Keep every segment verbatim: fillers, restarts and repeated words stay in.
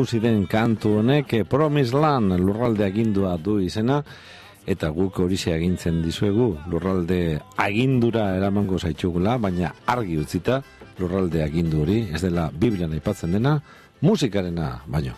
nagusi den kantu honek Promised Land lurralde agindua du izena, eta guk horixe agintzen dizuegu lurralde agindura eramango zaitxugula, baina argi utzita lurralde agindu hori ez dela Biblian aipatzen dena, musikarena baino.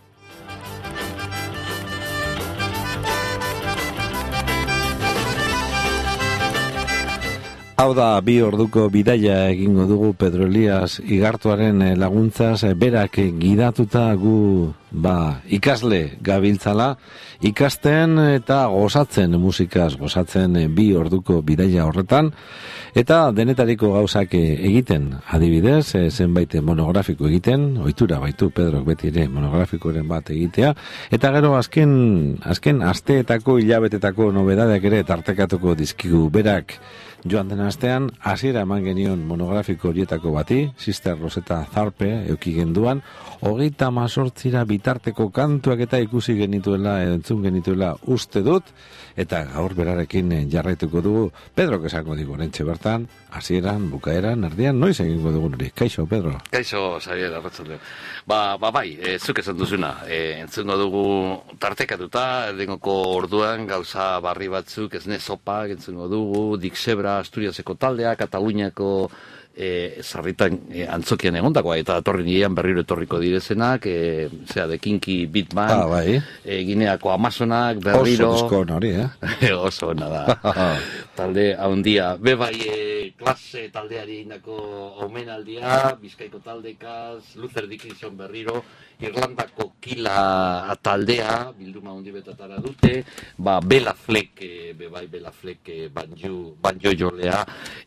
Hau da, bi orduko bidaia egingo dugu Pedro Elias Igartuaren laguntzaz, berak gidatuta gu ba, ikasle gabiltzala, ikasten eta gozatzen, musikaz gozatzen bi orduko bidaia horretan, eta denetariko gauzak egiten, adibidez, zenbait monografiko egiten, ohitura baitu Pedrok beti ere monografikoren bat egitea, eta gero azken, azken asteetako, hilabetetako nobedadeak ere tartekatuko dizkigu berak. Joan den astean, hasiera eman genion monografiko horietako bati, Sister Rosetta Tharpe euki genduan, hogeita mazortzira bitarteko kantuak eta ikusi genituela, entzun genituela uste dut, eta gaur berarekin jarraituko dugu. Pedro esango digu orentxe bertan, hasieran, bukaeran, erdian, noiz egingo dugu nori. Kaixo, Pedro. Kaixo, Xavier, arratzalde. Ba, ba, bai, e, zuk esan duzuna, e, entzungo dugu tartekatuta, erdengoko orduan, gauza barri batzuk, ez ne sopak, entzungo dugu, Dixebra, Asturiaseko taldea, Kataluniako e, zarritan e, antzokian egondakoa, eta atorri nirean berriro etorriko direzenak, e, zera, de Kinki Beatman, ah, bai. e, Gineako Amazonak, berriro... Oso disko hori, eh? Oso hona da. Talde haundia. Be bai, e, klase taldeari indako omenaldia, Bizkaiko taldekaz, Luther Dickinson berriro, Irlandako Kila taldea, bilduma handi betatara dute, ba, Bela Fleck, e, be bai, Bela Fleck, e, banjo, banjo jolea,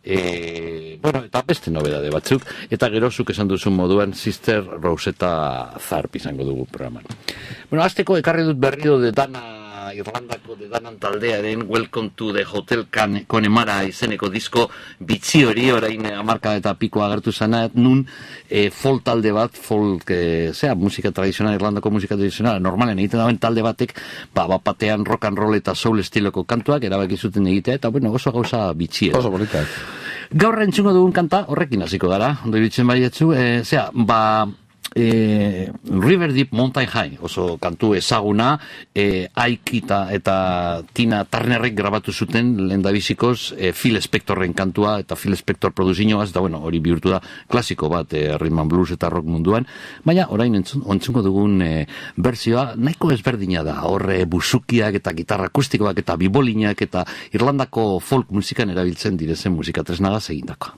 e, bueno, eta beste nobedade batzuk, eta gero zuk esan duzun moduan Sister Rosetta Tharpe izango dugu programan. Bueno, azteko ekarri dut berriro de dana Irlandako de danan taldearen Welcome to the Hotel Connemara izeneko disko bitxi hori, orain hamarka eta piko agertu zana, nun e, folk talde bat, folk, e, zera, musika tradizional, Irlandako musika tradizional, normalen egiten dauen talde batek, ba, bapatean rock and roll eta soul estiloko kantuak erabaki zuten egitea, eta bueno, oso gauza bitxi. Oso bonitak. Gaur entzungo dugun kanta, horrekin hasiko gara, ondo iritzen baietzu, e, zera, ba... E, River Deep Mountain High, oso kantu ezaguna, e, Aikita eta Tina Turnerrek grabatu zuten lehendabizikoz e, Phil Spectorren kantua, eta Phil Spector produzioaz, da bueno, hori bihurtu da klasiko bat e, rhythm and blues eta rock munduan, baina orain entzun, ontzungo dugun e, berzioa nahiko ezberdina da, horre busukiak eta gitarra akustikoak eta bibolinak eta Irlandako folk musikan erabiltzen direzen musika tresnagaz egindakoa.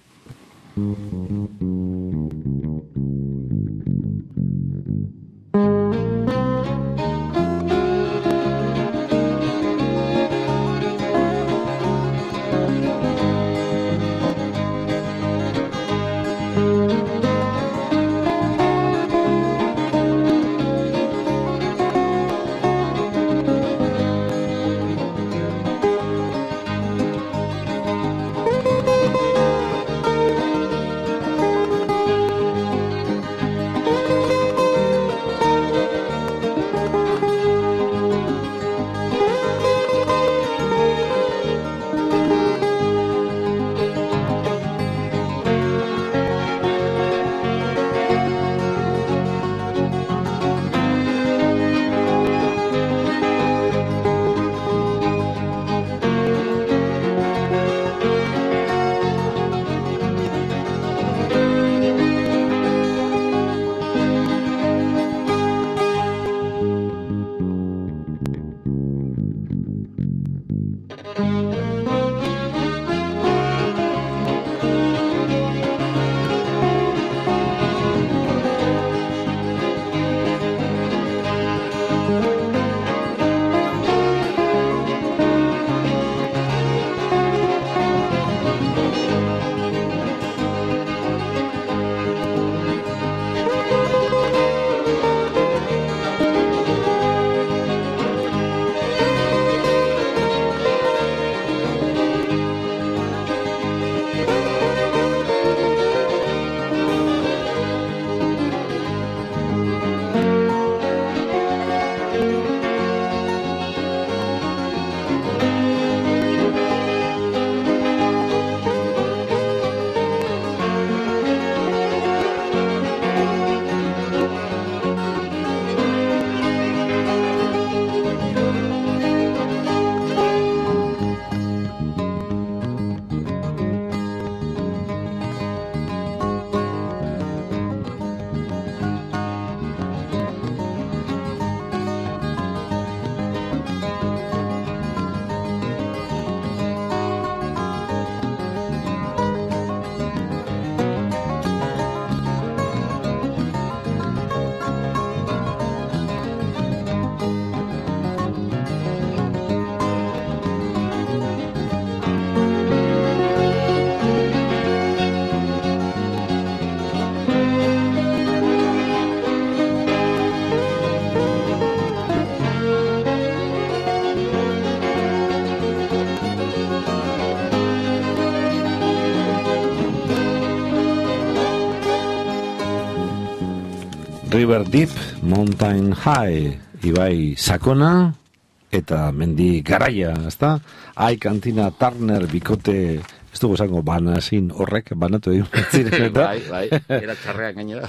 River Deep, Mountain High, ibai sakona eta mendi garaia, ezta? Ai Kantina Turner bikote, ez dugu esango banazin horrek, banatu egin ziren eta. Bai, bai, era txarrean gainera.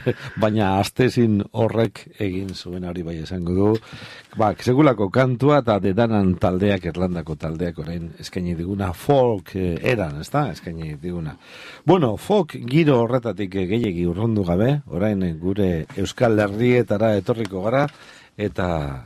Baina astezin horrek egin zuen hori bai esango du. Ba, segulako kantua eta dedanan taldeak, Irlandako taldeak orain eskaini diguna folk eh, eran, ezta? Eskaini diguna. Bueno, folk giro horretatik gehiegi urrundu gabe, orain gure Euskal Herrietara etorriko gara, eta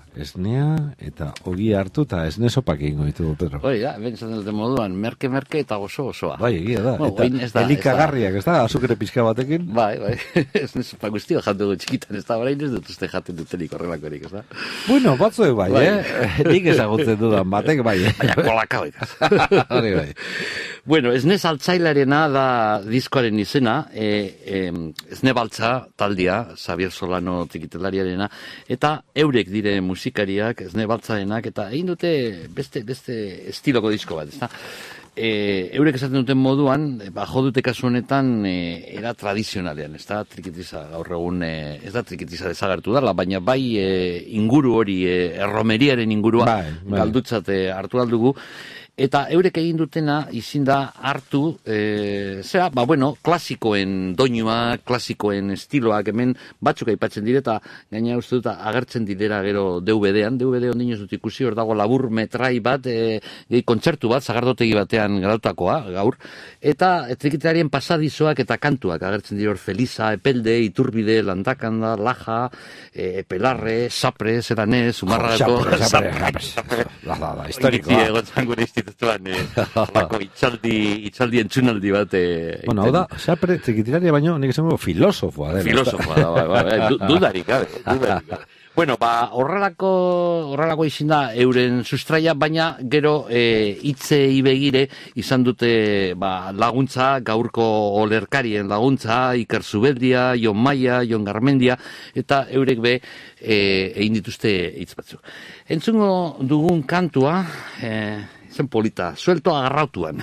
esnea, eta ogi hartu, eta esne sopak egingo ditugu, Pedro. Hoi, da, ben zaten dute moduan, merke-merke eta gozo osoa. Bai, egia da, Bueno, eta ez da, elikagarriak, ez da, azukre pizka batekin. Bai, bai, esne sopak guztio jatu dugu txikitan, ez da, orain ez dut uste jaten dutenik horrelakorik, ez da? Bueno, batzuek bai, Bai. eh? Nik ezagutzen dudan batek bai, eh? Baina kolaka baikaz. Hori bai. Bueno, esne saltzailarena da diskoaren izena, e, e, esne baltza taldia, Xavier Solano txikitelariarena, eta eurek dire musikariak, esne baltzarenak, eta egin dute beste, beste estiloko disko bat, ezta? E, eurek esaten duten moduan, ba, jo dute kasu honetan e, era tradizionalean, ez da trikitiza gaur egun, e, ez da trikitiza desagertu dela, baina bai e, inguru hori, e, erromeriaren ingurua, bai, bai. galdutzat e, hartu aldugu, eta eurek egin dutena izin da hartu, e, zera, ba bueno, klasikoen doinua, klasikoen estiloak hemen batzuk aipatzen dire, eta gaina uste dut agertzen direra gero D V D-an, D V D ondino ez dut ikusi, hor dago labur metrai bat, e, e, kontzertu bat, zagardotegi batean garautakoa, gaur, eta trikitelarien pasadizoak eta kantuak agertzen dire hor Feliza, Epelde, Iturbide, Landakanda, Laja, e, Pelarre, Sapre, Zeranez, Umarrako, Sapre, Sapre, Sapre, da, da, da, historikoa. Egotzan gure institutuan, lako itxaldi, itxaldi entzunaldi bat. Eh, Bueno, hau da, Sapre, txikitilaria baino, nik esango filosofoa. Den, filosofoa da, bai, bai, bai, du, dudarik, gabe, dudarik, gabe. Bueno, ba, horrelako, horrelako izin da euren sustraia, baina gero e, hitzei begire izan dute ba, laguntza, gaurko olerkarien laguntza, Iker Zubeldia, Jon Maia, Jon Garmendia, eta eurek be e, egin dituzte hitz batzuk. Entzungo dugun kantua, e, zen polita, suelto agarrautuan.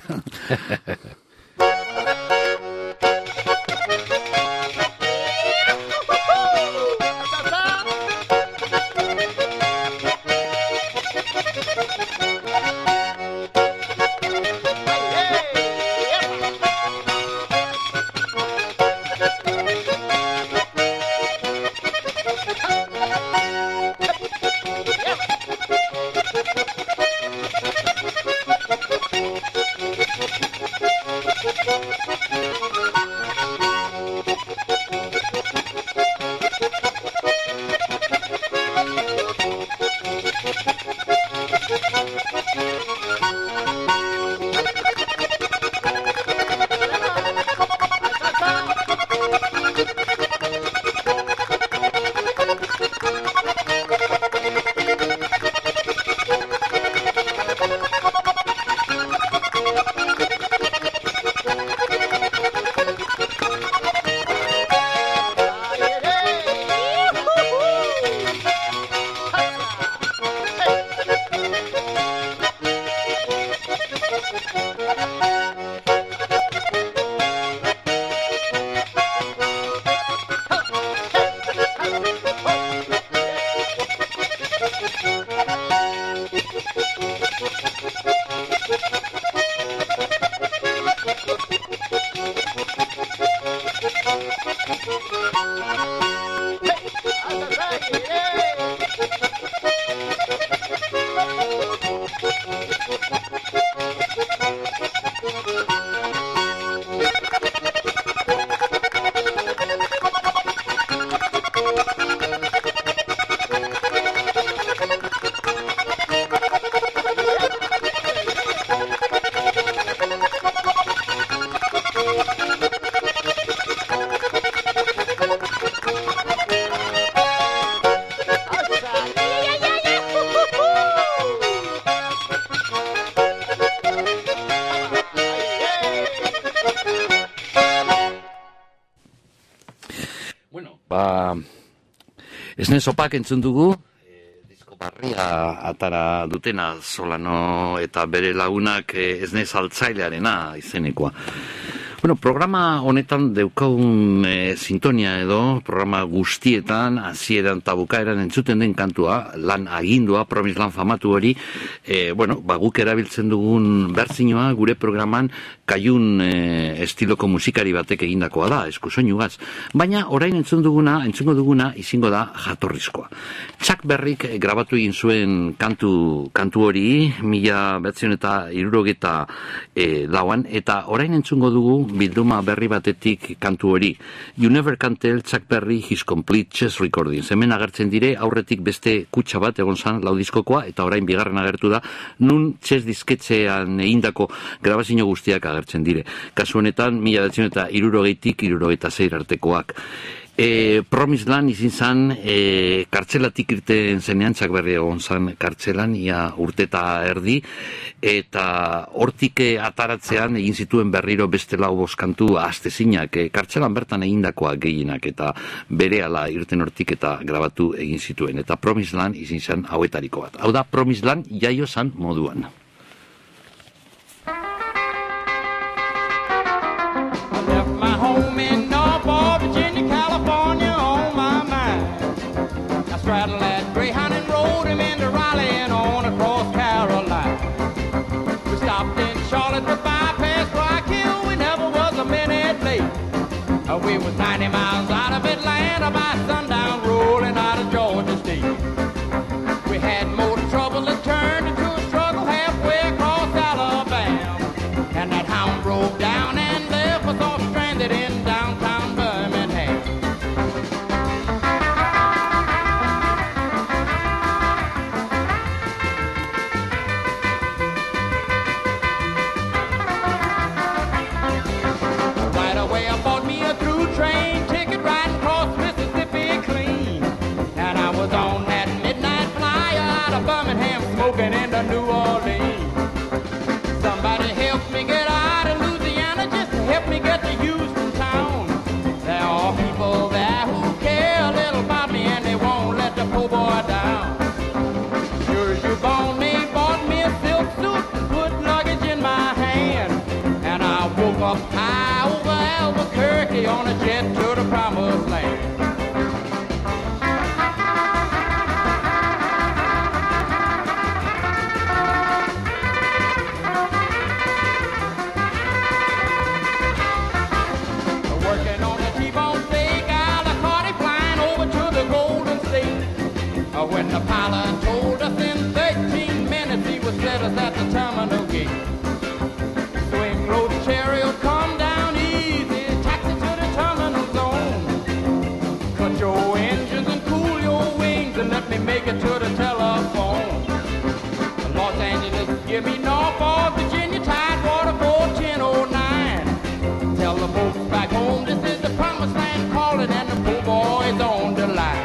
Esne sopak entzun dugu, e, disko barria atara dutena Solano eta bere lagunak e, esne saltzailearena izenekoa. Bueno, programa honetan deukagun e, sintonia edo, programa guztietan, hasieran eta bukaeran entzuten den kantua, lan agindua, Promis Lan famatu hori, e, bueno, ba, guk erabiltzen dugun bertsinoa gure programan kaiun e, estiloko musikari batek egindakoa da, eskusoinugaz. Baina orain entzun duguna, entzungo duguna, izingo da jatorrizkoa. Chuck Berrik grabatu egin zuen kantu, kantu hori, mila behatzion eta hirurogeta e, lauan, eta orain entzungo dugu bilduma berri batetik kantu hori. You Never Can Tell Chuck Berry His Complete Chess Recordings. Hemen agertzen dire, aurretik beste kutsa bat egon zan laudiskokoa, eta orain bigarren agertu da, nun chess disketxean egindako grabazio guztiak agertzen dire. Kasu honetan, mila behatzion eta hirurogeitik hirurogeita sei artekoak. E, Promis Lan izin zan, e, kartzelatik irten zenean, Chuck Berry egon zan kartzelan, ia urteta erdi, eta hortik ataratzean egin zituen berriro beste lau boskantu astezinak, e, kartzelan bertan egindakoa gehienak, eta berehala irten hortik eta grabatu egin zituen. Eta Promis Lan izin zan hauetariko bat. Hau da, Promis Lan jaio zan moduan. Straddle that Greyhound and rode him into Raleigh and on across Carolina. We stopped in Charlotte to bypass Rock Hill. We never was a minute late. Uh, we was ninety miles out of Atlanta by sundown, rolling out of Georgia State. We had more trouble that turned into a struggle halfway across Alabama. And that hound broke down and left us all stranded in downtown Birmingham. Train ticket riding across Mississippi clean. And I was on that midnight flyer out of Birmingham smoking into New Orleans. Somebody help me get out of Louisiana, just help me get to Houston town. There are people there who care a little about me and they won't let the poor boy down. Sure as you're born, they bought me a silk suit and put luggage in my hand. And I woke up high over Albuquerque on a jet to the promised land. Working on a T-bone steak, Alicante flying over to the Golden State. When the pilot told us in thirteen minutes he would set us at the terminal gate. Swing low the chariot, come down easy, taxi to the terminal zone. Cut your engines and cool your wings and let me make it to the telephone. Los Angeles, give me Norfolk, Virginia, Tidewater, four ten oh nine. Tell the folks back home this is the promised land calling and the poor boys on the line.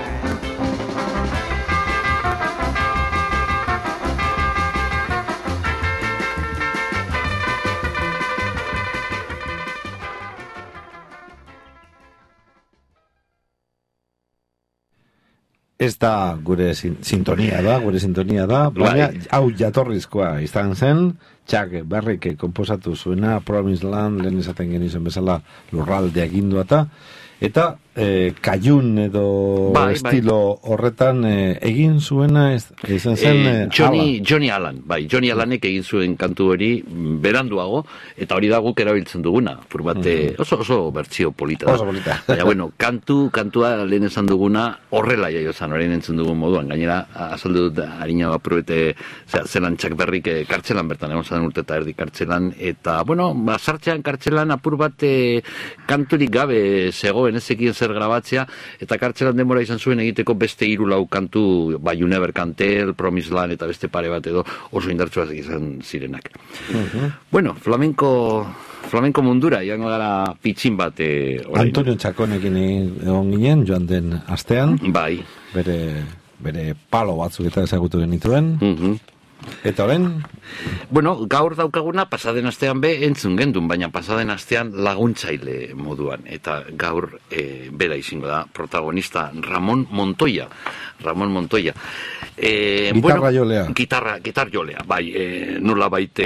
Ez da gure sin sintonia da, gure sintonia da, baina hau jatorrizkoa izan zen, Chuck Berrik konposatu zuena, Promis Land, lehen esaten genizuen bezala lurralde agindua eta, eta e, kaiun edo bai, estilo bai. Horretan e, egin zuena ez, izan zen e, Johnny, Alan. Johnny Allen, bai, Johnny Allenek egin zuen kantu hori beranduago, eta hori da guk erabiltzen duguna, furbate, mm. oso, oso bertsio polita da. Oso polita. Baina, bueno, kantu, kantua lehen esan duguna horrela jaio zan, orain entzun dugun moduan, gainera, azaldu dut, harina baprobete, zelan Chuck Berrik e, kartzelan bertan, egon zan urte eta erdi kartzelan, eta, bueno, ba, sartzean kartzelan apur bat e, kanturik gabe zegoen, ezekien zer grabatzea, eta kartzelan denbora izan zuen egiteko beste hiru lau kantu, ba, You Never Can Tell, Promis Land eta beste pare bat edo oso indartsuak izan zirenak. Uh-huh. Bueno, flamenko flamenko mundura, joango gara pitxin bat e, Antonio Txakonekin egon ginen, joan den astean. Bai. Bere, bere palo batzuk eta ezagutu genituen. Uh-huh. Eta orain? Bueno, gaur daukaguna pasaden astean be entzun gendun, baina pasaden astean laguntzaile moduan. Eta gaur e, bera izango da protagonista Ramon Montoya. Ramon Montoya. E, gitarra bueno, jolea. Gitarra, gitar jolea, bai, e, nola baite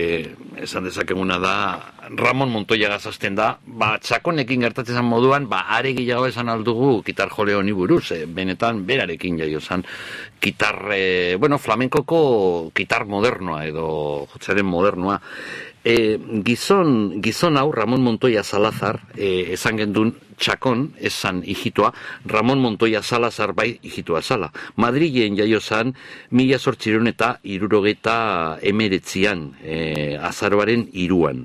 esan dezakeguna da, Ramon Montoya gazazten da, ba, txakonekin gertatzen zan moduan, ba, are gehiago esan aldugu gitar jole honi buruz, eh, benetan berarekin jaio zan, gitar, eh, bueno, flamenkoko gitar modernoa edo jotzaren modernoa. E, gizon, gizon hau, Ramon Montoya Salazar, e, esan gendun txakon, esan hijitua, Ramon Montoya Salazar bai hijitua zala. Madrilen jaio zan, mila zortzireun eta irurogeta emeretzian, e, azaroaren iruan.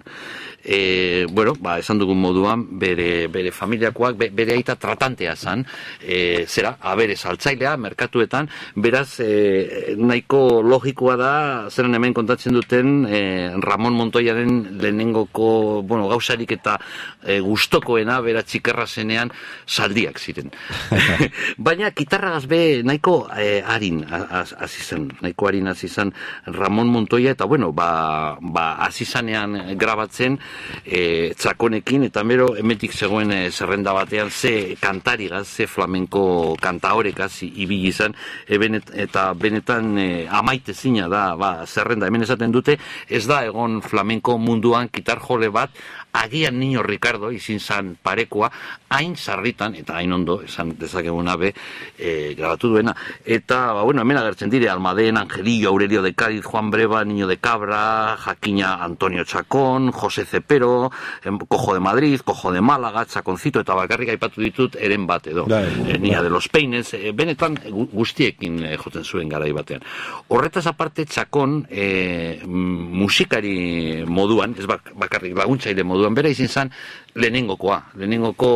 E, bueno, ba, esan dugun moduan, bere, bere familiakoak, be, bere aita tratantea zan, e, zera, abere saltzailea, merkatuetan, beraz, e, nahiko logikoa da, zeran hemen kontatzen duten, e, Ramon Montoyaren lehenengoko, bueno, gauzarik eta e, gustokoena, bera txikerra zenean, saldiak ziren. Baina, kitarragaz be, nahiko e, harin hasi zen, nahiko harin hasi zen Ramon Montoya, eta bueno, ba, ba hasi zanean grabatzen, E, txakonekin, eta mero emetik zegoen e, zerrenda batean ze kantarigaz, ze flamenko kantahorekaz ibili izan, e, benet, eta benetan e, amaitezina da ba, zerrenda, hemen esaten dute, ez da egon flamenko munduan gitar jole bat, agian Niño Ricardo, izin zan parekoa, hain sarritan, eta hain ondo, esan dezakeguna be, e, grabatu duena. Eta, ba, bueno, hemen agertzen dire, Almadén, Angelillo, Aurelio de Cádiz, Juan Breva, Niño de Cabra, Jakina Antonio Chacón, José Cepero, Cojo de Madrid, Cojo de Málaga, Chaconcito, eta bakarrik aipatu ditut, eren bat edo. E, Niña de los Peines, e, benetan guztiekin e, jotzen zuen garai batean. Horretaz aparte, Chacón, e, musikari moduan, ez bakarrik laguntzaile moduan, bera izin zan lehenengokoa, lehenengoko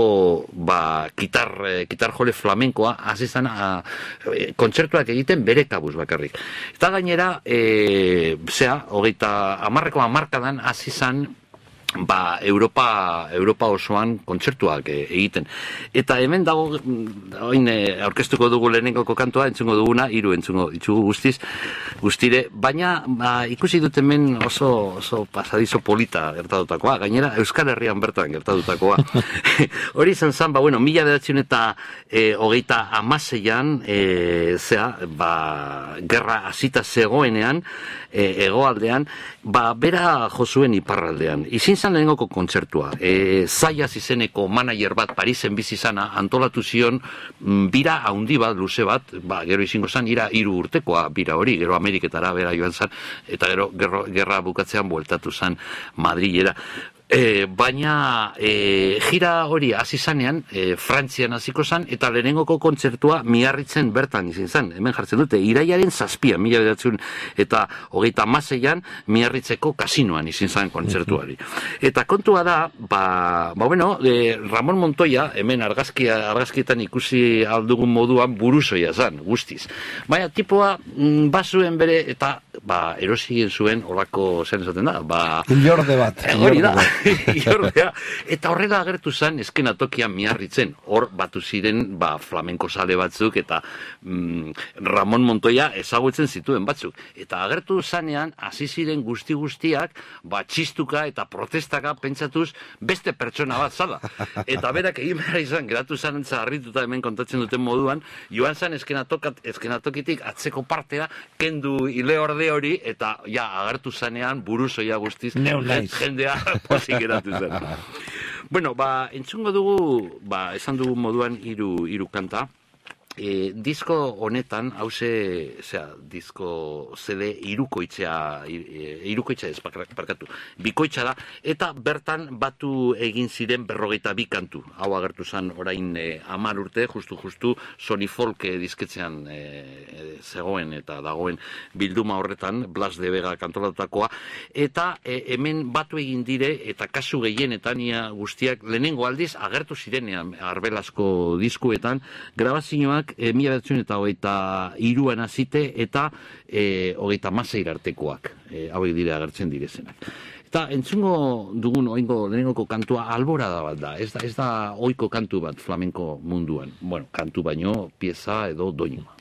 ba, gitar, gitar jole flamenkoa, hasi zan e, kontzertuak egiten bere kabuz bakarrik. Eta gainera, e, zea, hogeita hamarreko hamarkadan hasi zan ba, Europa, Europa osoan kontzertuak e, egiten. Eta hemen dago, oin e, aurkeztuko dugu lehenengoko kantua, entzungo duguna, hiru entzungo ditugu guztiz, guztire, baina ba, ikusi dut hemen oso, oso pasadizo polita gertatutakoa, gainera Euskal Herrian bertan gertatutakoa. Hori izan zan, ba, bueno, mila bederatziun eta e, hogeita amaseian, e, zea, ba, gerra hasita zegoenean, e, egoaldean, ba, bera jozuen iparraldean. Izin zan lehenengoko kontzertua. E, Zaiaz izeneko manager bat Parisen bizi zana antolatu zion m, bira haundi bat, luze bat, ba, gero izango zan, ira hiru urtekoa bira hori, gero Ameriketara bera joan zan, eta gero gerro, gerra bukatzean bueltatu zan Madrilera. E, baina e, gira hori hasi zanean, e, Frantzian hasiko zan, eta lehenengoko kontzertua Miarritzen bertan izin zan. Hemen jartzen dute, iraiaren zazpia, mila bederatziun eta hogeita hamaseian Miarritzeko kasinoan izin zan kontzertuari. Eta kontua da, ba, ba bueno, e, Ramon Montoya, hemen argazkia, argazkietan ikusi aldugun moduan buruzoia zan, guztiz. Baina tipoa, m, bazuen bere, eta ba, erosien zuen, horako zen esaten da, ba... Ilorde bat. E, hori da. Iordea, eta horrela agertu zen eskenatokian Miarritzen, hor batu ziren ba, flamenko sale batzuk eta mm, Ramon Montoya ezagutzen zituen batzuk, eta agertu zanean hasi ziren guzti guztiak ba, txistuka eta protestaka pentsatuz beste pertsona bat zala, eta berak egin behar izan geratu zanentza harrituta hemen kontatzen duten moduan, joan zan eskenatokitik atzeko partea kendu ileorde hori, eta ja agertu zanean buruzoia guztiz jendea geratu zen. Bueno, ba, entzungo dugu, ba, esan dugu moduan hiru hiru kanta. E, disko honetan, hause, zera, disko zede irukoitzea, irukoitzea ez, parkatu, bikoitza da, eta bertan batu egin ziren berrogeita bi kantu. Hau agertu zen orain e, amar urte, justu-justu, Sony Folk e, disketzean e, e, zegoen eta dagoen bilduma horretan, Blas de Vega kantolatutakoa, eta e, hemen batu egin dire, eta kasu gehienetan ia guztiak lehenengo aldiz agertu zirenean arbelasko diskuetan, grabazioak E, mila bederatziehun eta hogeita hiruan hasite eta e, hogeita hamasei artekoak, e, hauek dira agertzen direzenak. Eta entzungo dugun oingo lehenengoko kantua alborada bat da, ez da, ez da ohiko kantu bat flamenko munduan. Bueno, kantu baino, pieza edo doinua.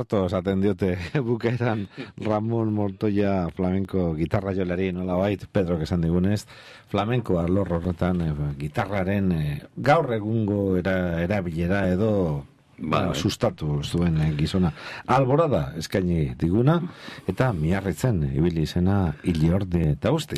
muerto esaten diote bukaeran Ramon Montoya flamenko gitarra jolari nolabait, Pedro esan digunez, flamenko alor horretan eh, gitarraren eh, gaur egungo era, erabilera edo ba, sustatu zuen eh, gizona. Alborada eskaini diguna, eta miarritzen ibili izena Iliorde eta usti.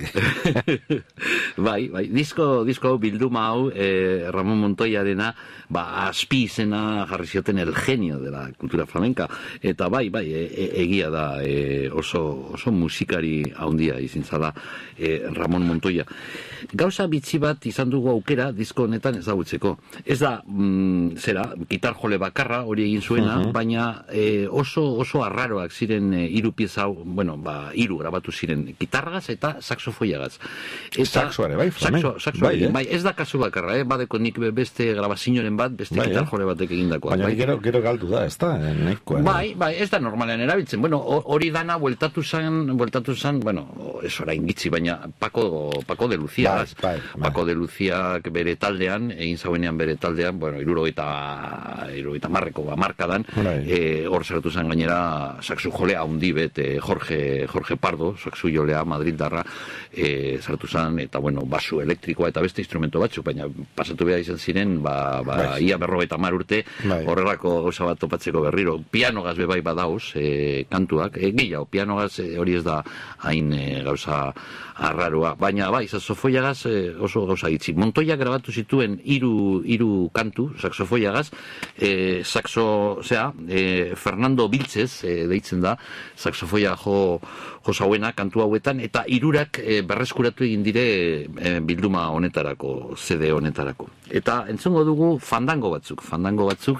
bai, bai, disko, disko bilduma hau, eh, Ramon Montoyarena, ba, aspi izena jarri zioten el genio de la cultura flamenca, eta bai, bai, e, e, egia da e, oso, oso musikari haundia izintzala e, Ramon Montoya. Gauza bitxi bat izan dugu aukera disko honetan ezagutzeko. Ez da, mm, zera, gitar jole bakarra hori egin zuena, uh-huh. baina e, oso oso arraroak ziren e, hiru pieza, bueno, ba, hiru grabatu ziren, gitarragaz eta saxofoiagaz. Saxoare, bai, flamenco. Saxo, saxo, bai, eh? bai, ez da kasu bakarra, eh? Badeko nik beste grabazioaren bat, beste bai, gitar jole batek egindakoa. Baina bai? gero, gero galdu da, ez da, nahikoa. Bai, bai, ez da normalean erabiltzen. Bueno, hori dana bueltatu zan, bueltatu zan, bueno, ez orain gitzi, baina Paco, Paco de Lucía, bai, bai, bai. Paco de Lucía bere taldean, egin zauenean bere taldean, bueno, irurogeita, irurogeita marreko markadan, eh, hor sartu zen gainera saxu jolea handi bet, eh, Jorge, Jorge Pardo, saxu jolea Madrildarra, eh, sartu zen, eta bueno, basu elektrikoa eta beste instrumento batzuk, baina pasatu behar izan ziren, ba, ba bai. ia berrogeita hamar urte, bai. horrelako gauza bat topatzeko berriro. Pianogaz bebai badauz, eh, kantuak, eh, gehiago, pianogaz eh, hori ez da hain eh, gauza arraroa, baina bai, saxofoiagaz eh, oso gauza gitzi. Montoya grabatu zituen hiru hiru kantu, saxofoiagaz, eh, saxo, osea, eh, Fernando Vilches, eh, deitzen da, saxofoia jo, jo zauena kantu hauetan, eta hirurak eh, berreskuratu egin dire eh, bilduma honetarako, C D honetarako. Eta entzungo dugu fandango batzuk, fandango batzuk,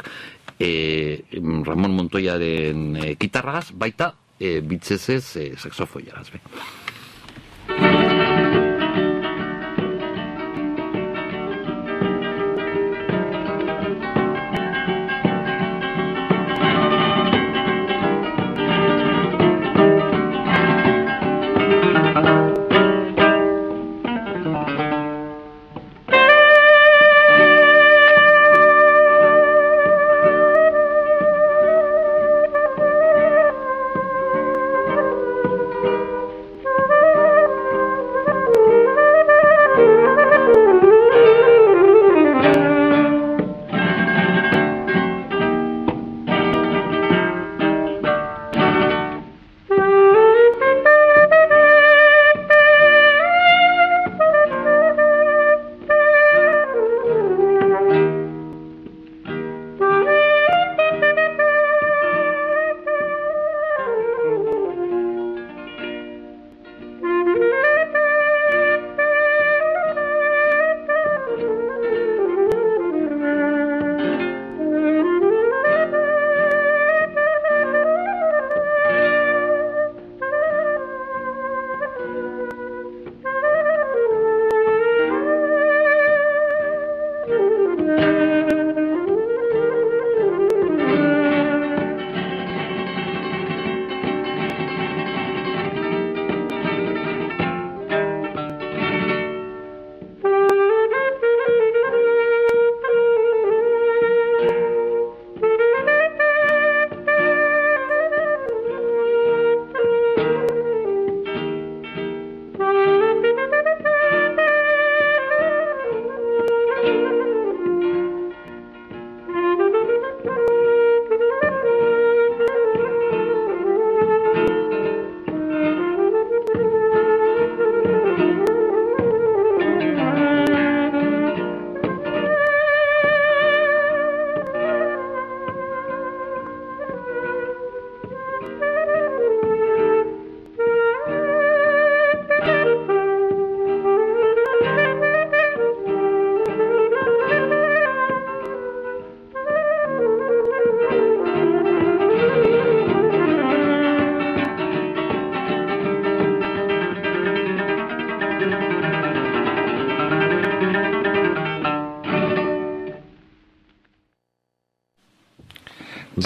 eh, Ramon Montoyaren eh, gitarragaz, baita eh, Vilchesez eh, saxofoiagaz. Thank you.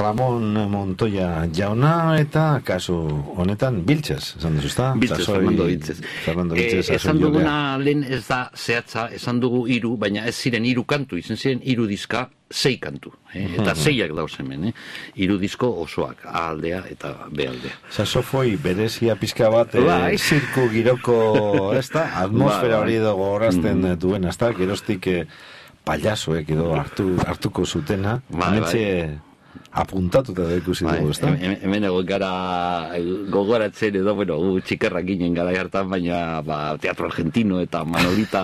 Ramon Montoya jauna eta kasu honetan Biltzez, esan duzu, ezta? Biltzez, Fernando Biltzez. Fernando Biltzez, eh, esan duguna lehen ez da zehatza, esan dugu hiru, baina ez ziren hiru kantu, izan ziren hiru diska, sei kantu. Eh? Eta seiak dauz hemen, eh? Hiru disko osoak, A aldea eta B aldea. Sasofoi berezia pizka bat, eh, zirku giroko, ez da, atmosfera hori edo gogorazten mm. duen, ez da, geroztik eh, payasoek edo hartu, hartuko zutena, hementxe apuntatuta da ikusi dugu, ez da? Hemen egon gara gogoratzen edo, bueno, gu txikerrak ginen gara hartan, baina ba, Teatro Argentino eta Manolita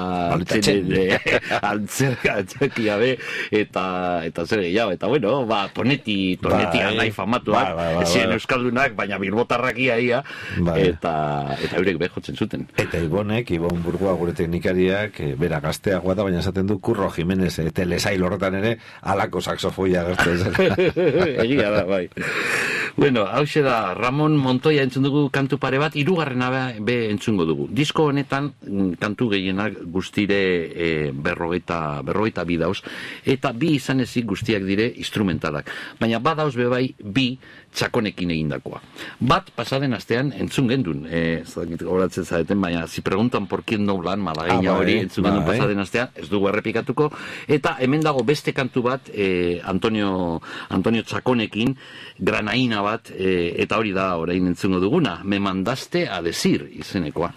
antzerkia be, eta, eta zer gehiago, eta bueno, ba, toneti, toneti ba, anai famatuak, ba, ba, ba, ezien euskaldunak, baina bilbotarrak ia, ia ba, eta, eta eurek behotzen zuten. Eta Ibonek, Ibon Burgoa gure teknikariak, e, bera gazteagoa da, baina esaten du Curro Jimenez, e, telesail horretan ere, alako saxofoia gertzen. Egia da, bai. Bueno, hauxe da, Ramon Montoya entzun dugu kantu pare bat, hirugarrena be entzungo dugu. Disko honetan, kantu gehienak guztire e, berrogeita, berrogeita bi dauz, eta bi izan ezik guztiak dire instrumentalak. Baina badauz be bai, bi txakonekin egindakoa. Bat, pasaden astean, entzun gendun, e, horatzen zaeten, baina, si preguntan por quién no blan, malagueña ah, hori, entzun gendun pasaden astean, ez dugu errepikatuko, eta hemen dago beste kantu bat, e, Antonio, Antonio Txakonekin, granaina bat, e, eta hori da orain entzungo duguna, me mandaste a decir, izenekoa.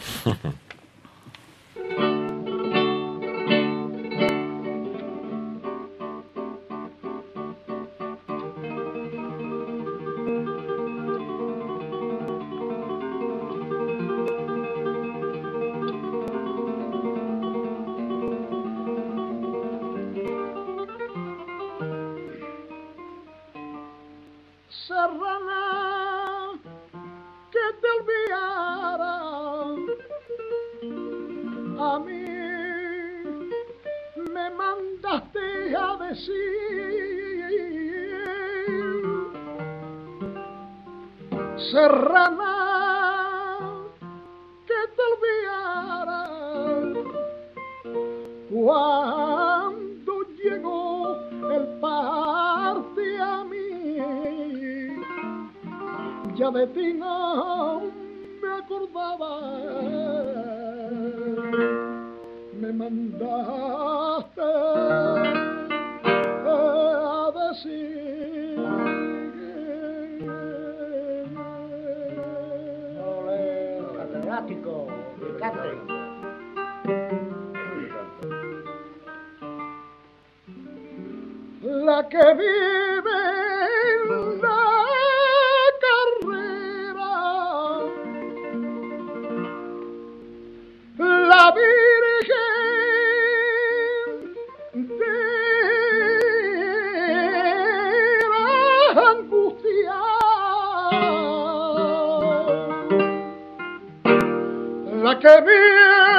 La que vive en la carrera, la Virgen de la angustia, la que vive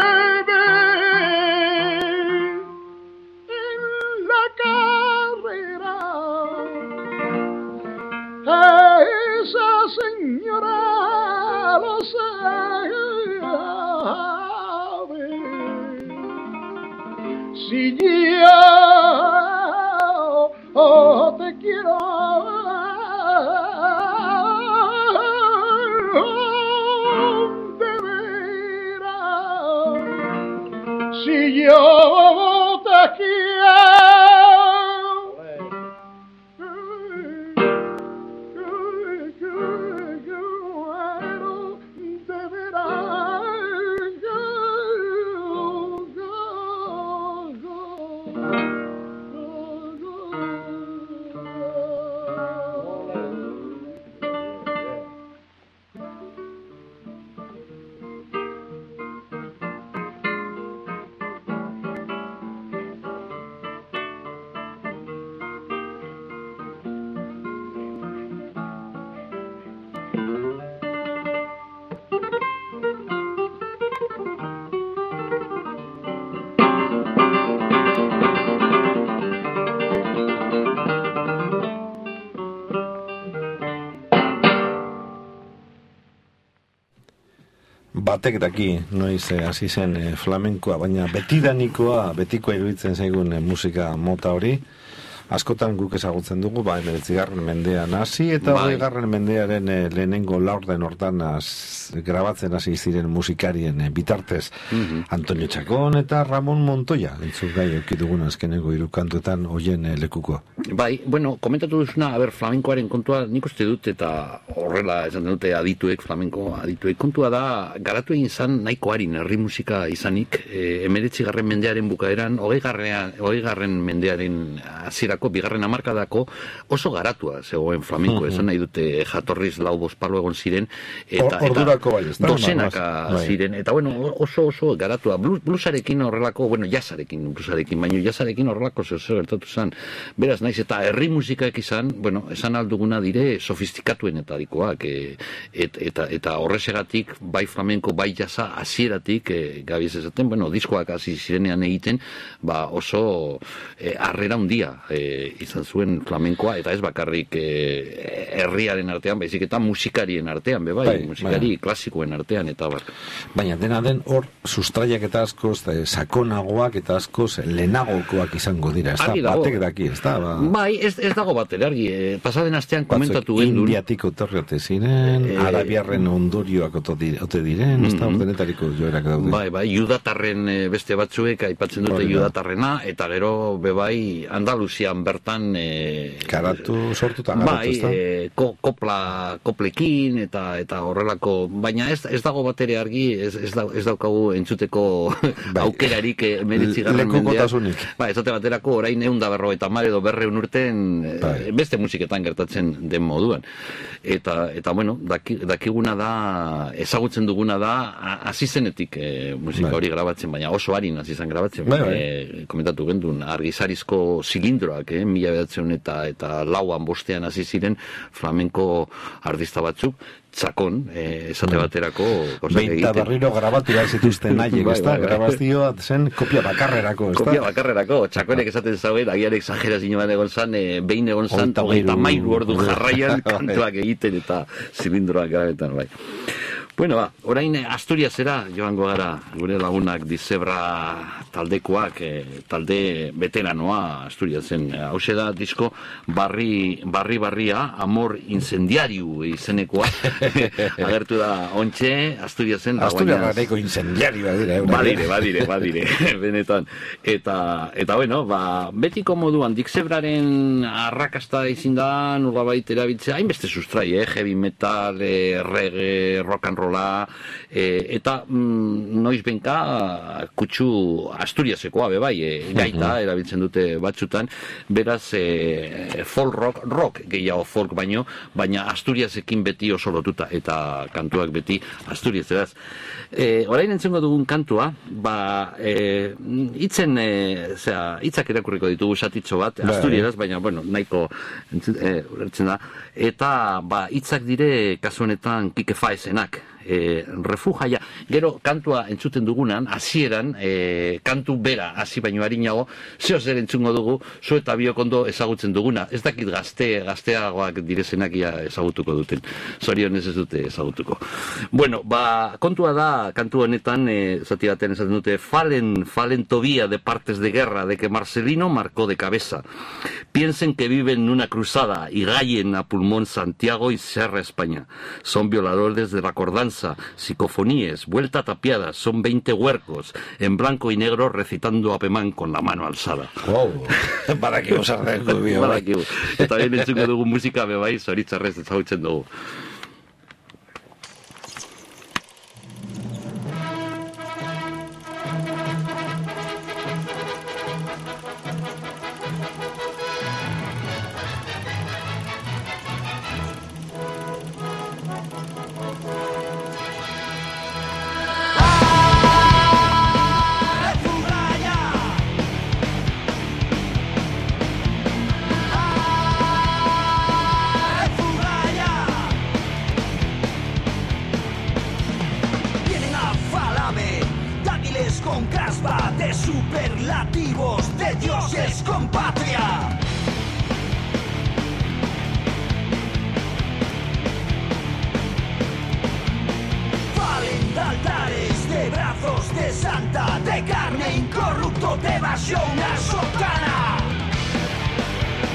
si yo oh, te quiero de veras, si yo te quiero de veras. Batek daki, noiz hasi zen e, flamenkoa, baina betidanikoa, betikoa iruditzen zaigun e, musika mota hori. askotan guk ezagutzen dugu, ba, emeretzigarren mendean hasi, eta Bai. hogeigarren mendearen eh, lehenengo laurden hortan az, grabatzen hasi ziren musikarien eh, bitartez. Mhm. Antonio Txakon eta Ramon Montoya, entzun gai eukidugun azkeneko irukantuetan hoien eh, lekuko. Bai, bueno, komentatu duzuna, a ber, flamenkoaren kontua nik uste dut, eta horrela esan dute adituek, flamenko adituek, kontua da, garatu egin zan nahiko harin herri musika izanik, e, emeretzigarren mendearen bukaeran, hogeigarren, hogeigarren mendearen hasierako bigarren hamarkadako oso garatua zegoen flamenko, esan nahi dute jatorriz lau bospalo egon ziren, eta, Or- ordurako bai, ez da? dozenaka Bai. ziren, eta bueno, oso oso garatua, Blues, bluesarekin horrelako, bueno, jazzarekin, bluesarekin, baina jazzarekin horrelako zer zer gertatu zen, beraz, naiz eta herri musikaek izan, bueno, esan alduguna dire sofistikatuenetarikoak, e, et, eta, eta horrezegatik, bai flamenko, bai jazza, hasieratik, e, gabiz esaten, bueno, diskoak hasi zirenean egiten, ba oso e, harrera handia e, izan zuen flamenkoa, eta ez bakarrik e, herriaren artean, baizik eta musikarien artean, be bai, Bai, musikari bai. klasikoen artean, eta bar. Baina dena den hor sustraiak eta askoz eh, sakonagoak eta askoz lehenagokoak izango dira, ez da? Argi dago. Batek daki, ez da? Ba, Bai, ez, ez dago bat ere argi, e, pasaden astean komentatu batzuk gendun. Indiatik otorriote ziren, Eh, arabiarren ondorioak oto di- ote diren, ez da? Mhm. Denetariko joerak daude. Bai, bai, judatarren e, beste batzuek aipatzen dute Hori da. judatarrena, eta gero bebai Andaluzian bertan e, Garatu, sortuta garatu, bai, ez da? e, ko, kopla, koplekin eta eta horrelako, baina ez, ez dago bat ere argi, ez, ez, da, ez daukagu entzuteko Bai. aukerarik emeretzigarren mendean. Lekukotasunik. Ba, esate baterako orain ehun da berrogeita hamar edo berrehun urten e, Bai. beste musiketan gertatzen den moduan. Eta, eta bueno, daki, dakiguna da, ezagutzen duguna da, a- hasi zenetik e, musika Bai. hori grabatzen, baina oso harin hasi zen grabatzen. Bai, bai. E, komentatu gendun, argizarizko zilindroak, eh, mila bederatziehun eta, eta lauan bostean hasi ziren flamenko artista batzuk, txakon, eh, esate baterako gauzak Behin eta egiten. berriro grabatu behar zituzten nahiek, Bai, ez da? bai, bai. Grabazioa zen kopia bakarrerako, ez da? Kopia bakarrerako, txakonek esaten zauen, agian exagerazio bat egon zan, e, behin egon zan, Hogeita hogeita hamairu hamairu ordu jarraian Bai. kantuak egiten eta zilindroak grabetan, bai. Bueno, ba, orain eh, Asturiasera joango gara, gure lagunak Dizebra taldekoak, eh, talde veteranoa Asturiasen. Hau da disko barri, barri barria, amor incendiariu izenekoa, agertu da ontxe, Asturiasen. Asturias dagoenaz- rareko incendiarioa dira, eurak, Badire, eh? badire, badire, benetan. Eta, eta bueno, ba, betiko moduan, Dixebraren arrakasta izin da, nolabait erabiltzea, hainbeste sustrai, eh? Heavy metal, eh, reggae, rock and rolla, eh, eta mm, noiz benka kutsu Asturiasekoa, be bai, eh, gaita erabiltzen dute batzutan, beraz, eh, folk rock, rock gehiago folk baino, baina Asturiasekin beti oso lotuta, eta kantuak beti Asturiaseraz. E, orain entzungo dugun kantua, ba, e, itzen, e, zera, itzak irakurriko ditugu satitxo bat, Bai. Asturieraz, baina, bueno, nahiko entzun, e, ulertzen da, eta, ba, itzak dire, kasu honetan, Kike Faesenak, e, refujaia, gero kantua entzuten dugunan, hasieran e, kantu bera, hasi baino harinago, zeo zer entzungo dugu, zu eta biok ondo ezagutzen duguna, ez dakit gazte, gazteagoak direzenak ia ezagutuko duten, zorionez ez dute ezagutuko. Bueno, ba, kontua da, kantu honetan, e, zati batean esaten dute, falen, falen todavía de partes de guerra, de que Marcelino marcó de cabeza. Piensen que viven en una cruzada y gallen a pulmón Santiago y Serra España. Son violadores de la cordanza, psicofonías, vuelta tapiadas, son veinte huercos, en blanco y negro recitando a Pemán con la mano alzada. Wow, badakigu zerreko bio. Badakigu. Eta behin entzuko dugu musika bebai, zoritzarrez ezagutzen dugu. Vienen a Falame, dátiles con caspa de superlativos, de dioses con patria. Valen de altares, de brazos de santa, de carne incorrupto, de evasión a sotana.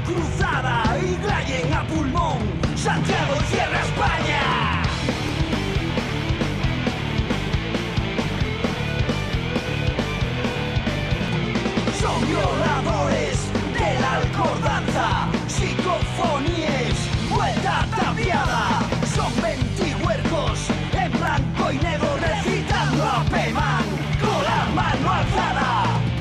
cruzada y rayen a pulmón, Santiago cierra España. Son violadores de la alcordanza, psicofonías, vuelta tapiada. Son veintihuercos en blanco y negro recitando a Pemán con la mano alzada.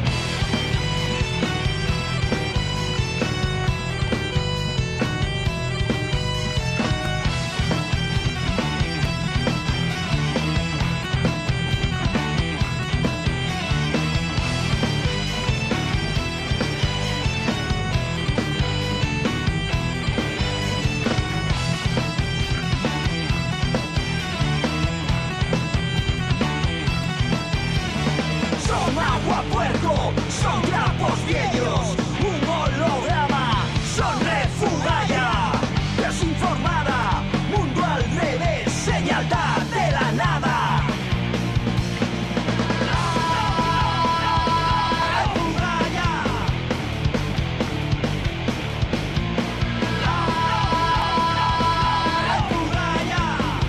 Son trapos viejos, un holograma, son refugaya, desinformada, mundo al revés, señaldad de la nada. Refugaya. Refugaya.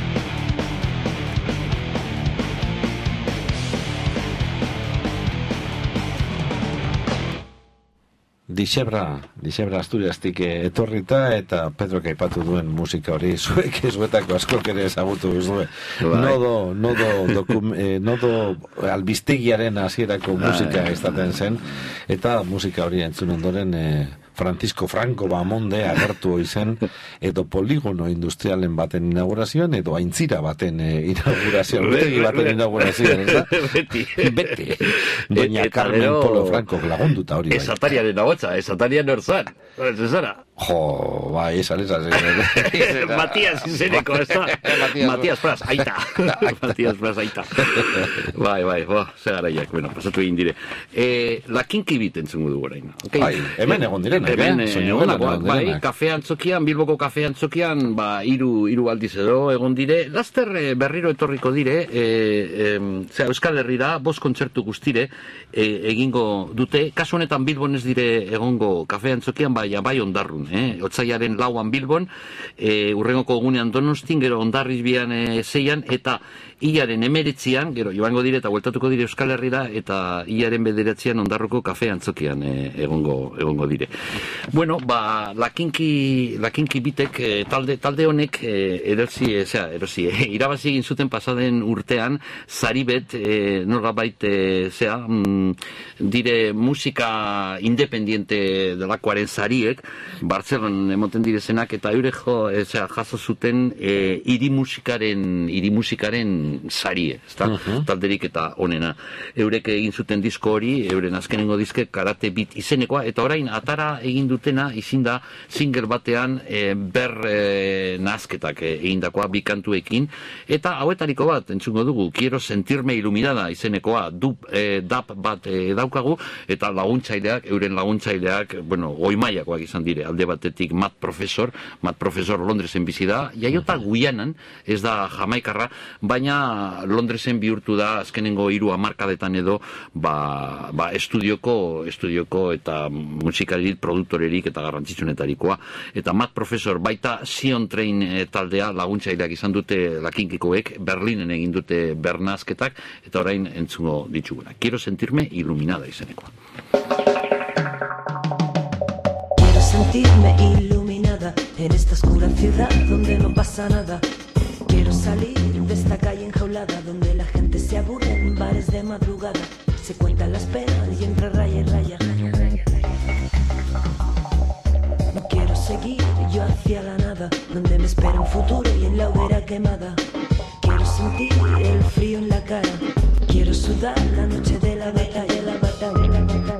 Dixebra, Dixebra Asturiastik etorrita eta Pedrok aipatu duen musika hori zuek zuetako askok ere ezagutu duzue. Nodo, nodo, dokum, eh, nodo albistegiaren hasierako musika izaten zen eta musika hori entzun ondoren eh, Francisco Franco Bamonde agertu izen edo poligono industrialen baten inaugurazioan edo aintzira baten eh, inaugurazioan urtegi baten inaugurazioan, ez da? Beti. Beti. Doña Carmen Polo Franco lagunduta hori bai. Esatariaren agotza, esatarian norzan. Zezara. Jo, bai, esan, esan, esan. Matias izeneko, ez da? Matias Pras, aita. Matias Pras, aita. Bai, bai, bo, segaraiak, bueno, pasatu egin dire. Eh, la kinki biten zungu dugu orain. Okay? Bai, hemen egon direnak, hemen, eh? eh, egonakoak, bai, kafe antzokian, Bilboko kafe antzokian, ba, iru, iru aldiz edo egon dire. Laster eh, berriro etorriko dire, eh, eh, zera, Euskal Herrira, bost kontzertu guztire, eh, egingo dute. Kasu honetan Bilbon ez dire egongo kafe antzokian, bai, bai ondarrun. Eh? Otsaiaren lauan Bilbon, eh, urrengoko egunean Donostin, gero Hondarribien eh, zeian, eta hilaren emeretzian, gero joango dire eta bueltatuko dire Euskal Herrira, eta hilaren bederatzean Hondarruko kafe antzokian eh, egongo, egongo dire. Bueno, ba, lakinki, lakinki bitek, eh, talde, talde honek, eh, erosi, eh, zera, erosi, eh, irabazi egin zuten pasaden urtean, zaribet, eh, norabait, eh, zera, mm, dire musika independiente delakoaren zariek, Bartzelon emoten direzenak, eta eure jo, e, zera, jaso zuten e, iri musikaren, iri musikaren sarie, ezta? Uh-huh. Talderik eta onena. Eurek egin zuten disko hori, euren azkenengo diske Karate Beat izenekoa, eta orain atara egin dutena izin da single batean e, ber e, nazketak e, egindakoa bi kantuekin, eta hauetariko bat entzungo dugu, Quiero sentirme iluminada izenekoa, dub, e, dap bat e, daukagu, eta laguntzaileak, euren laguntzaileak, bueno, goimaiakoak izan dire, alde batetik Matt Professor, Matt Professor Londresen bizi da, jaiota Guianan, ez da Jamaikarra, baina Londresen bihurtu da azkenengo hiru hamarkadetan edo, ba, ba estudioko, estudioko eta musikaririk, produktorerik eta garrantzitsunetarikoa. Eta Matt Professor baita Sion Train e, taldea laguntzaileak izan dute lakinkikoek, Berlinen egin dute bernazketak, eta orain entzungo dituguna. Quiero sentirme iluminada izenekoa. Sentirme iluminada en esta oscura ciudad donde no pasa nada. Quiero salir de esta calle enjaulada donde la gente se aburre en bares de madrugada. Se cuentan las penas y entra raya y raya. Quiero seguir yo hacia la nada donde me espera un futuro y en la hoguera quemada. Quiero sentir el frío en la cara. Quiero sudar la noche de la batalla, la batalla, la batalla.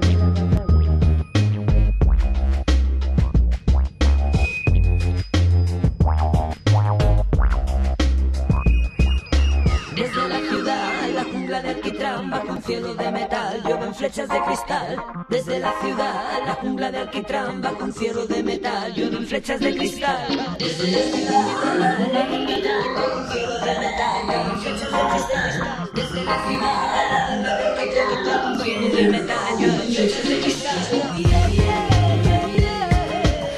Desde la ciudad, la jungla de alquitrán, bajo un cielo de metal, llueven flechas de cristal. Desde la ciudad, la jungla de alquitrán, bajo un cielo de metal, llueven flechas de cristal. Desde la ciudad, la jungla de alquitrán, bajo un cielo de metal, llueven flechas de cristal. Desde la ciudad, la jungla de alquitrán, bajo un cielo de metal, llueven flechas de cristal.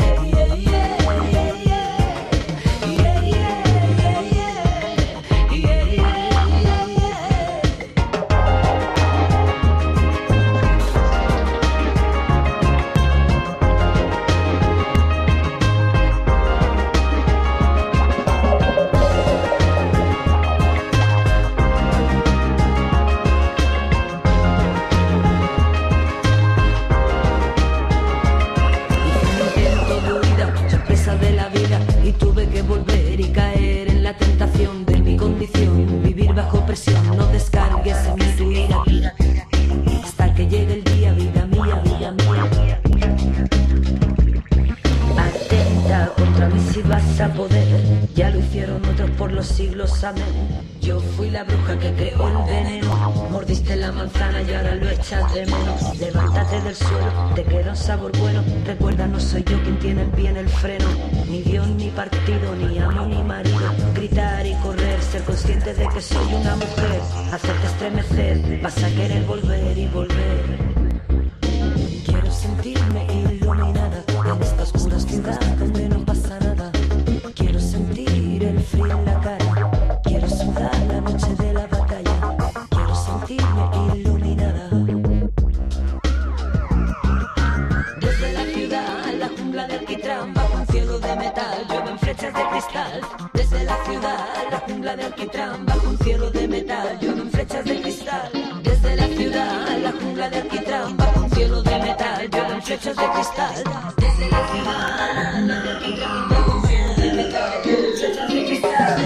otra vez si vas a poder. Ya lo hicieron otros por los siglos, amén. Yo fui la bruja que creó el veneno. Mordiste la manzana y ahora lo echas de menos. Levántate del suelo, te queda un sabor bueno. Recuerda, no soy yo quien tiene el pie en el freno. Ni Dios, ni partido, ni amo, ni marido. Gritar y correr, ser consciente de que soy una mujer. Hacerte estremecer, vas a querer volver y volver. Quiero sentirme iluminada en esta oscura ciudad donde no pasa nada. Quiero sentir el frío en la cara. Quiero sudar la noche de la batalla. Quiero sentirme iluminada. Desde la ciudad, la jungla de alquitrán, bajo un cielo de metal, llueven flechas de cristal. Desde la ciudad, la jungla de alquitrán, bajo un cielo de metal, llueven flechas de cristal. Desde la ciudad, la jungla de alquitrán, bajo un cielo de metal, llueven flechas de cristal. Desde la ciudad, la jungla de alquitrán, bajo un cielo de metal, llueven flechas de cristal.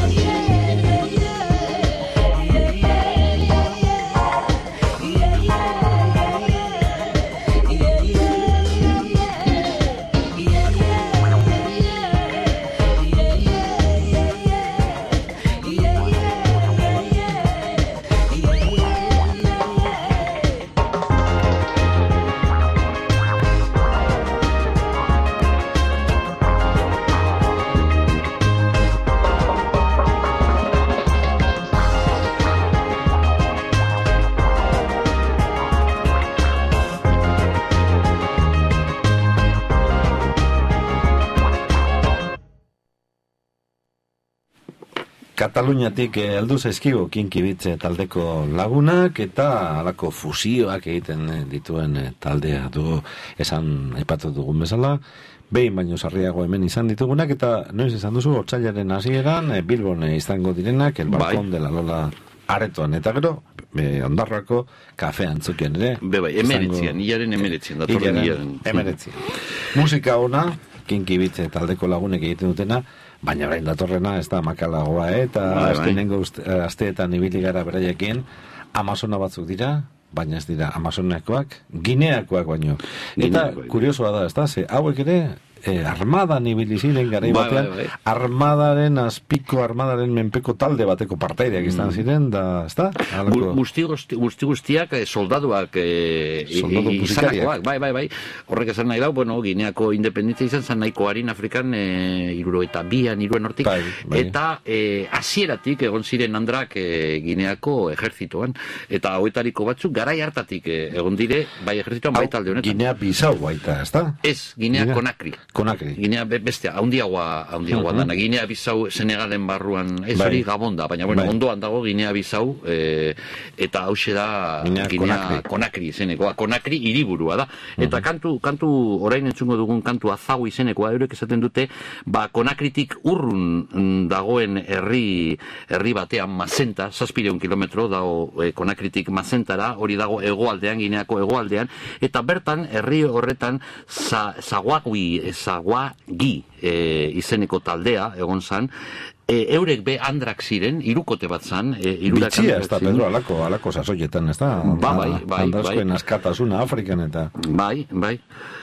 Kataluniatik heldu zaizkigu Kinkibitze taldeko lagunak eta halako fusioak egiten dituen taldea du esan aipatu dugun bezala. Behin baino sarriago hemen izan ditugunak eta noiz izan duzu otsailaren hasieran Bilbon izango direnak El Balcón de la Lola aretoan eta gero e, Ondarroako kafean antzokian ere. Be bai, emeretzian, hilaren emeretzian, datorren hilaren. Emeretzian. Musika ona, Kinkibitze taldeko lagunek egiten dutena, baina orain datorrena ez da makalagoa, eh? Eta bai, azkenengo bai. asteetan ibili gara beraiekin, Amazona batzuk dira, baina ez dira Amazonekoak, Gineakoak baino. Eta bai, kuriosoa da, ez da, ze hauek ere eh, armadan ibili ziren garai batean, bai, bai, bai. armadaren azpiko, armadaren menpeko talde bateko partaideak izan ziren, da, ez da? Guzti guztiak soldaduak eh, izanakoak, bai, bai, bai. Horrek esan nahi dau, bueno, Gineako independentzia izan zan nahiko harin Afrikan eh, iruro eta bian, iruen hortik, bai, bai. Eta hasieratik eh, egon ziren andrak eh, Gineako ejertzitoan, eta hoetariko batzuk garai hartatik eh, egon dire, bai ejertzitoan, bai talde honetan. Ginea Bisau baita, ez da? Ez, Ginea Ginea... Konakri. Konakri. Ginea bestea, haundiagoa, haundiagoa uh-huh. dana. Ginea Bisau Senegalen barruan, ez hori bai. Gabon da, baina bueno, bai. Ondoan dago Ginea Bisau, eh, eta hause da Ginea, Ginea Konakri. Konakri izenekoa, Konakri hiriburua da. Eta uh-huh. kantu, kantu orain entzungo dugun kantu Azau izenekoa, eurek esaten dute, ba Konakritik urrun dagoen herri herri batean Mazenta, zazpireun kilometro dago eh, Konakritik Mazentara, hori dago hegoaldean, Gineako hegoaldean, eta bertan herri horretan za, zaguagui, zaguagi e, izeneko taldea egon zan, e, eurek be andrak ziren, irukote bat zan, e, bitxia, ez da, Pedro, alako, alako sasoietan, ez da? Ba, bai, bai, andrazkoen bai. askatasuna Afrikan eta... Bai, bai.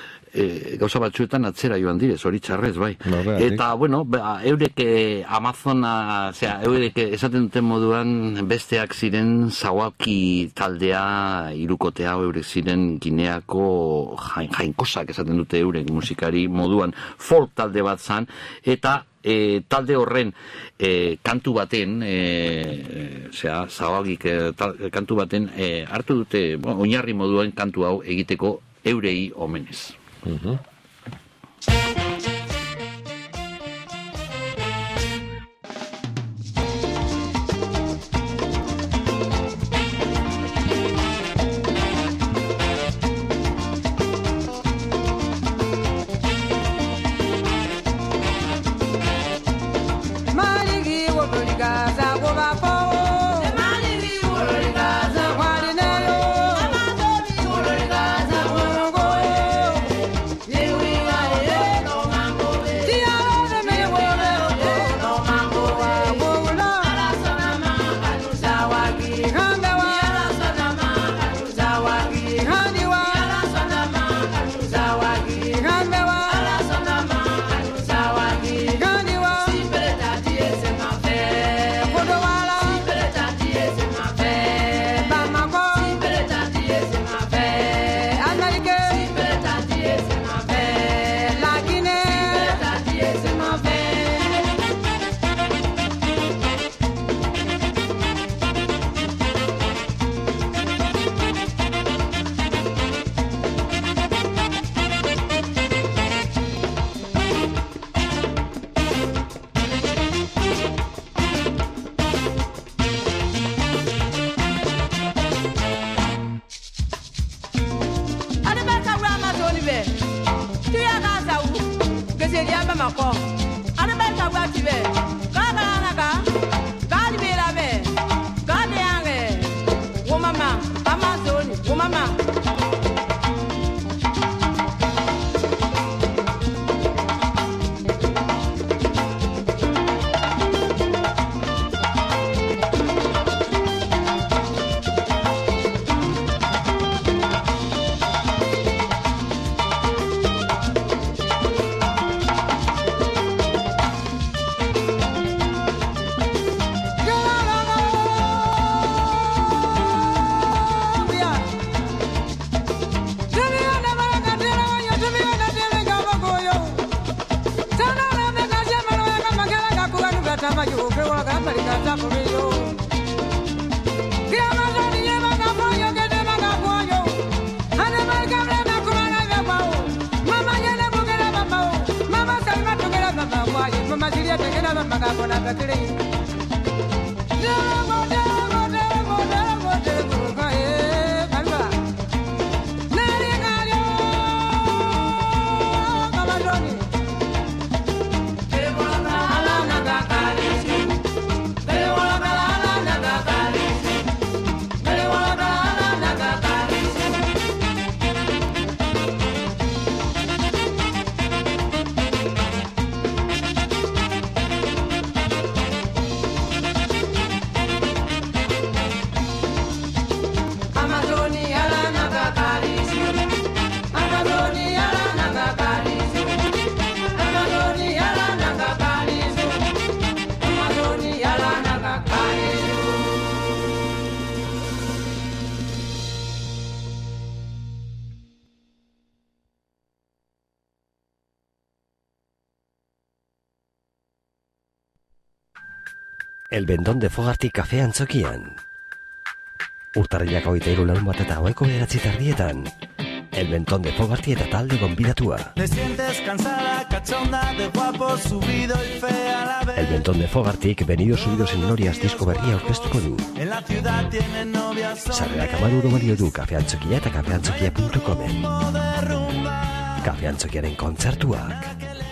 E, gauza batzuetan atzera joan direz, hori txarrez, bai. Norrea, eta, dik. bueno, ba, eurek eh, Amazona, zera, eurek esaten duten moduan besteak ziren Zawaki taldea, irukotea, eurek ziren Gineako jain, jainkosak esaten dute eurek musikari moduan folk talde bat zan, eta E, talde horren e, kantu baten e, zera, Zawagik e, kantu baten e, hartu dute, bueno, oinarri moduan kantu hau egiteko eurei omenez. Uh-huh. Gaza, seria ba mako. Ana ba ta ba ti be. Ka ka na ka. Ka di be la be. Ka de ange. Wo mama, Amazon, wo mama. El Bendón de Fogarty kafe antzokian. Urtarrilak hogeita hiru larun bat eta haueko bederatzi tardietan. El Bendón de Fogarty eta talde gonbidatua. Te sientes cansada, cachonda, de guapo, subido y fea la vez. El Bendón de Fogartyk Venidos Subidos en Glorias disko berria aurkeztuko du. En la ciudad tienen novias. Sarrerak hamar euro balio du kafe antzokia eta kafe antzokia puntu comen. Kafe antzokiaren kontzertuak.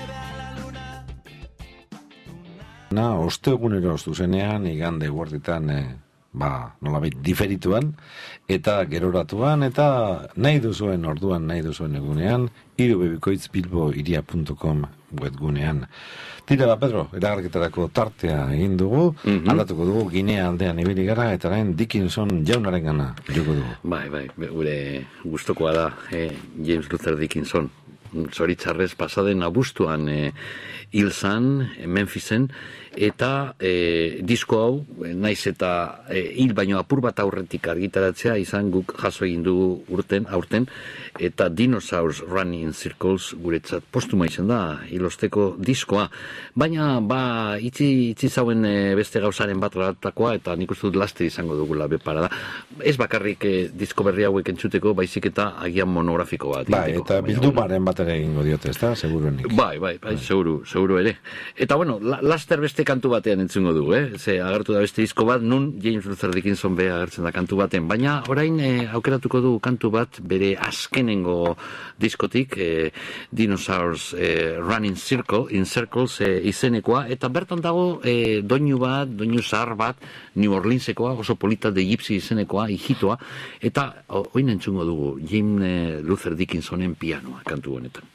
Na, ostegunero zuzenean, igande guarditan, e, ba, nolabait diferituan, eta geroratuan, eta nahi duzuen orduan, nahi duzuen egunean, irubebikoitz bilbo iria puntu com webgunean. Tira, ba, Pedro, eragarketarako tartea egin dugu, mm-hmm. aldatuko dugu, Ginea aldean ibili gara, eta orain Dickinson jaunaren gana, joko dugu. Bai, bai, gure gustokoa da, eh, James Luther Dickinson. Zoritzarrez pasaden abuztuan e, hil zan, Memphisen, eta e, disko hau, naiz eta e, hil baino apur bat aurretik argitaratzea, izan guk jaso egin dugu urten, aurten, eta Dinosaurs Running in Circles guretzat postuma izan da, hilosteko diskoa. Baina, ba, itzi, itzi zauen e, beste gauzaren bat ratakoa, eta nik uste dut laster izango dugula beparada. Ez bakarrik e, disko berri hauek entzuteko, baizik eta agian monografiko bat. Bai, eta bildumaren bat ere egingo diote, ez da, seguruenik. Bai, bai, bai, seguru, seguru ere. Eta, bueno, la, laster beste kantu batean entzungo du, eh? Ze, agertu da beste disko bat, nun James Luther Dickinson be agertzen da kantu baten. Baina, orain, eh, aukeratuko du kantu bat, bere azkenengo diskotik, eh, Dinosaurs eh, Running Circle, in Circles eh, izenekoa, eta bertan dago eh, doinu bat, doinu zahar bat, New Orleansekoa, oso polita de Gypsy izenekoa, hijitoa, eta oin entzungo dugu James eh, Luther Dickinsonen pianoa kantu honetan.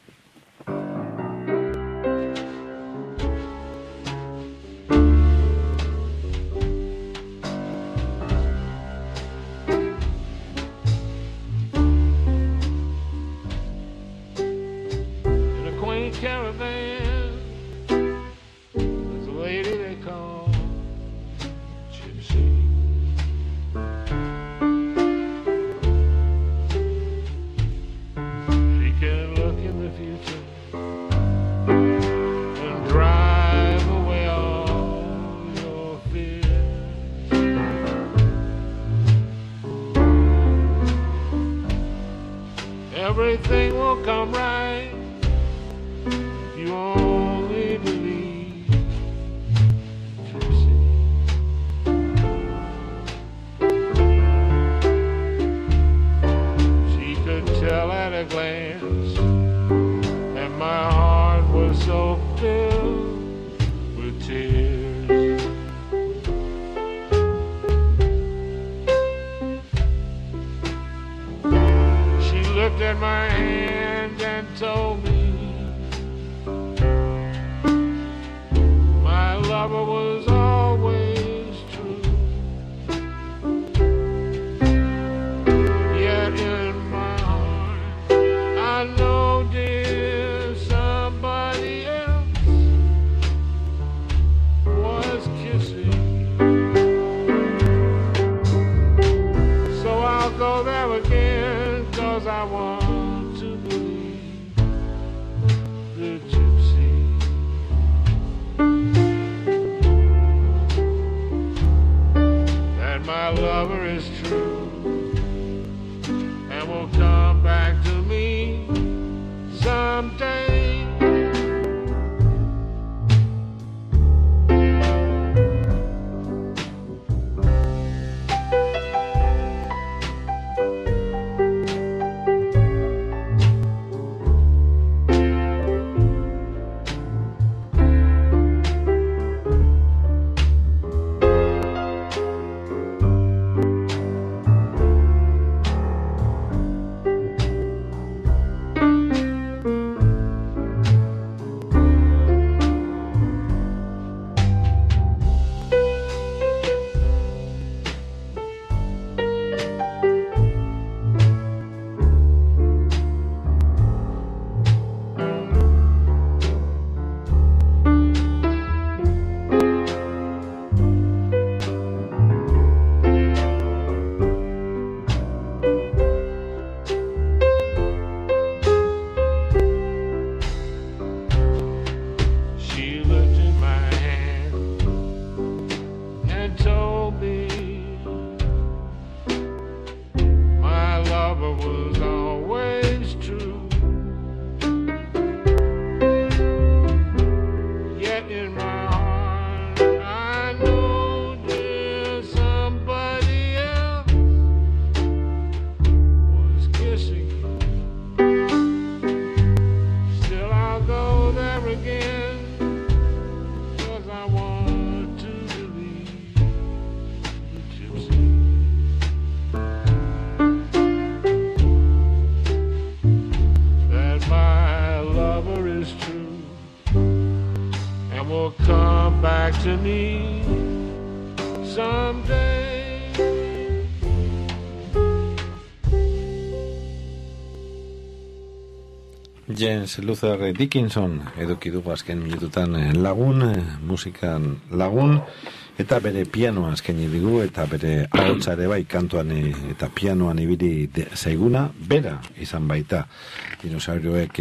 Everything will come right if you only believe, Gypsy. She could tell at a glance that my heart was told me my lover was always true. Yet in my heart I know, dear, somebody else was kissing. So I'll go there again, 'cause I want to believe the gypsy. That my lover is true and will come back to me someday. To me someday. James Luther Dickinson eduki dugu azken minututan lagun, musikan lagun, eta bere pianoa eskaini digu, eta bere ahotsare bai kantuan eta pianoan ibili zaiguna, bera izan baita dinosaurioek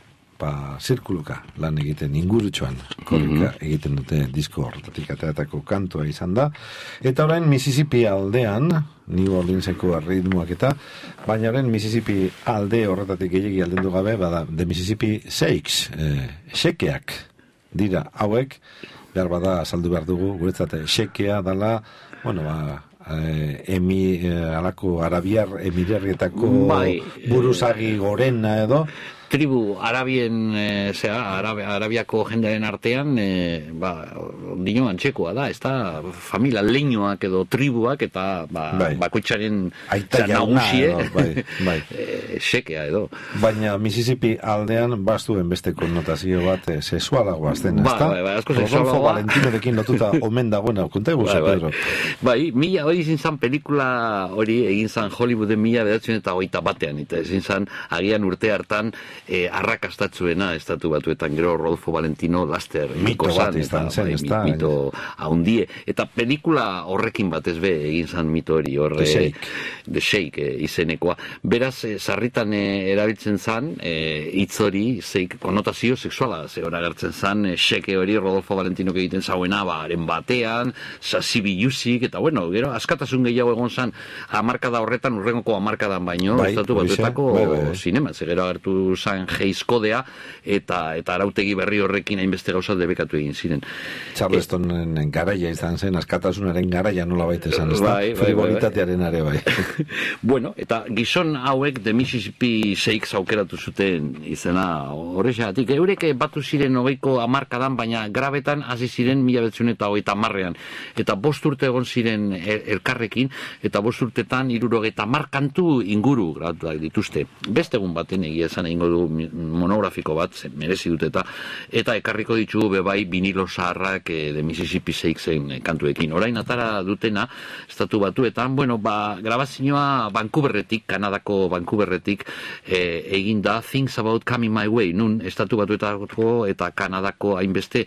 ba, zirkuluka lan egiten ingurutxoan korrika mm-hmm. egiten dute disko horretatik ateratako kantua izan da, eta orain Mississippi aldean New Orleanseko ritmoak eta baina orain Mississippi alde horretatik gehiagi aldendu gabe bada The Mississippi Shakes eh, xekeak dira hauek, behar bada azaldu behar dugu, guretzat xekea dala, bueno ba Eh, emi, eh, alako arabiar emirerrietako bai, buruzagi gorena edo tribu arabien e, zera, Arabi, arabiako jendearen artean e, ba, dino antxekoa da, ez da familia leñoak edo tribuak eta ba, bai. Bakoitzaren nagusie bai, bai. e, xekea edo baina Mississippi aldean bastuen beste konnotazio bat e, sexualagoa azten, ez da? Bai, bai, asko Rodolfo Valentinorekin lotuta omen dagoena, konta eguza, bai, Pedro. Bai, mila hori izin zan pelikula hori egin zan Hollywooden mila bedatzen eta hogeita batean, eta ezin zan agian urte hartan E, arrakastatzuena estatu batuetan gero Rodolfo Valentino laster mito bat izan zen, ez da mito haundie, eta pelikula horrekin batez be egin zan mito hori horre, The Shake, The Shake e, izenekoa, beraz e, sarritan e, erabiltzen zan e, hitz hori, zeik konotazio sexuala zegoen agertzen zan, e, Shake hori Rodolfo Valentino egiten zauena baren batean, sasibi jusik, eta bueno, gero askatasun gehiago egon zan hamarkada horretan, urrengoko hamarkadan baino bai, estatu batuetako bai, bai. Sinema, zegero agertu zan geizkodea eta eta arautegi berri horrekin hainbeste gauza debekatu egin ziren. Charlestonen e, garaia izan zen, askatasunaren garaia nola baita esan, ez da? Bai, frivolitatearen are bai. Bueno, eta gizon hauek The Mississippi Shakes aukeratu zuten izena horrexatik. Eurek batu ziren hogeiko hamarkadan, baina grabetan hasi ziren mila betzen eta hogeita hamarrean. Eta bost urte egon ziren elkarrekin, eta bost urtetan hirurogeita hamar kantu inguru grabatuak dituzte. Beste egun baten egia esan egingo du dugu monografiko bat, zen merezi dut eta eta ekarriko ditugu bebai vinilo zaharrak e, de Mississippi Shakesen e, kantuekin. Orain atara dutena, estatu batuetan, bueno, ba, grabazioa Vancouverretik, Kanadako Vancouverretik e, egin da Things About Coming My Way, nun estatu batuetako eta Kanadako hainbeste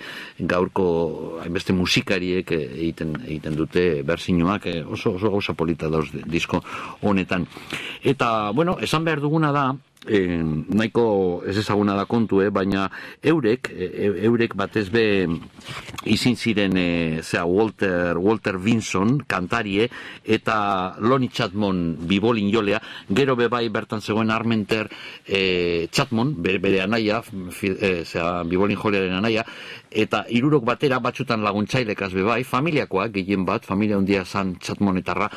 gaurko hainbeste musikariek egiten egiten dute berzinoak, e, oso oso gauza polita dauz disko honetan. Eta, bueno, esan behar duguna da, eh, nahiko ez ezaguna da kontu, eh, baina eurek, e, eurek batez be izin ziren, e, zera, Walter, Walter Vinson, kantarie, eta Lonnie Chapman bibolin jolea, gero bebai bertan zegoen Armenter e, Chapman, bere, bere anaia, e, zera, bibolin jolearen anaia, eta hirurok batera batzutan laguntzailekaz bebai, familiakoak, gehien bat, familia handia zan Chapmanetarra,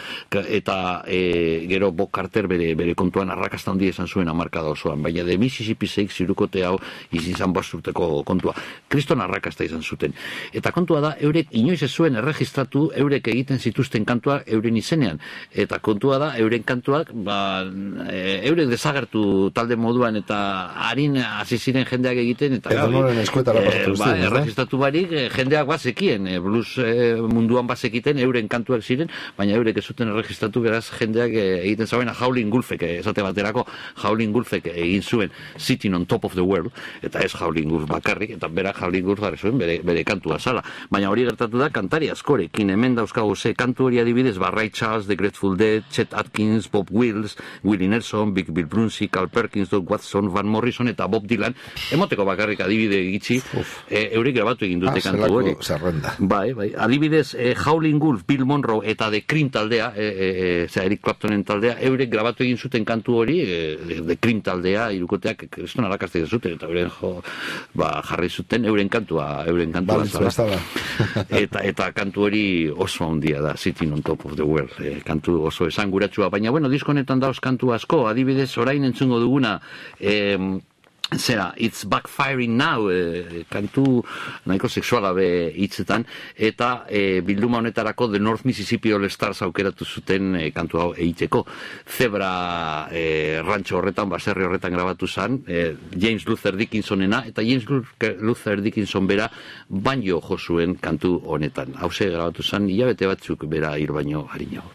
eta e, gero Bob Carter bere, bere kontuan arrakasta handia esan zuen amarkada osoan, baina de Mississippi Shakes hirukote hau izin zan bosturteko kontua. Kriston arrakasta izan zuten. Eta kontua da, eurek inoiz ez zuen erregistratu, eurek egiten zituzten kantua euren izenean. Eta kontua da, euren kantuak, ba, e, eurek desagertu talde moduan, eta harin hasi ziren jendeak egiten, eta Eta noren eskuetara pasatu ba, erregistratu barik, e, jendeak bazekien, e, blues e, munduan bazekiten, euren kantuak ziren, baina eurek ez zuten erregistratu, beraz jendeak e, egiten zauen Howlin' Wolfek, e, esate baterako Howlin' Wolfek egin zuen Sitting on Top of the World, eta ez Howlin' Wolf bakarrik, eta berak Howlin' Wolf gara zuen bere, bere kantua zala. Baina hori gertatu da kantari askorekin, hemen dauzkagu ze kantu hori adibidez, ba, Ray Charles, The Grateful Dead, Chet Atkins, Bob Wills, Willie Nelson, Big Bill Brunswick, Carl Perkins, Doug Watson, Van Morrison eta Bob Dylan, emoteko bakarrik adibide gitzi, e, eurik grabatu egin dute ah, kantu hori. Zerrenda. Bai, bai. Adibidez, e, Howlin' Wolf, Bill Monroe eta The Cream taldea, e, e, e, Eric Claptonen taldea, eurek grabatu egin zuten kantu hori, e, The Cream taldea, irukoteak, kriston arrakazte zuten, eta euren jo, ba, jarri zuten, euren kantua, euren kantua zala. eta, eta kantu hori oso handia da, Sitting on Top of the World, e, kantu oso esanguratsua. Baina, bueno, diskonetan dauz kantu asko, adibidez, orain entzungo duguna, e, zera, It's Backfiring Now, e, kantu nahiko sexuala be hitzetan, eta e, bilduma honetarako The North Mississippi All Stars aukeratu zuten e, kantu hau egiteko. Zebra e, rancho horretan, baserri horretan grabatu zen, e, James Luther Dickinsonena, eta James Luther Dickinson bera banjo jo zuen kantu honetan. Hauze grabatu zen, hilabete batzuk bera hir baino harinago.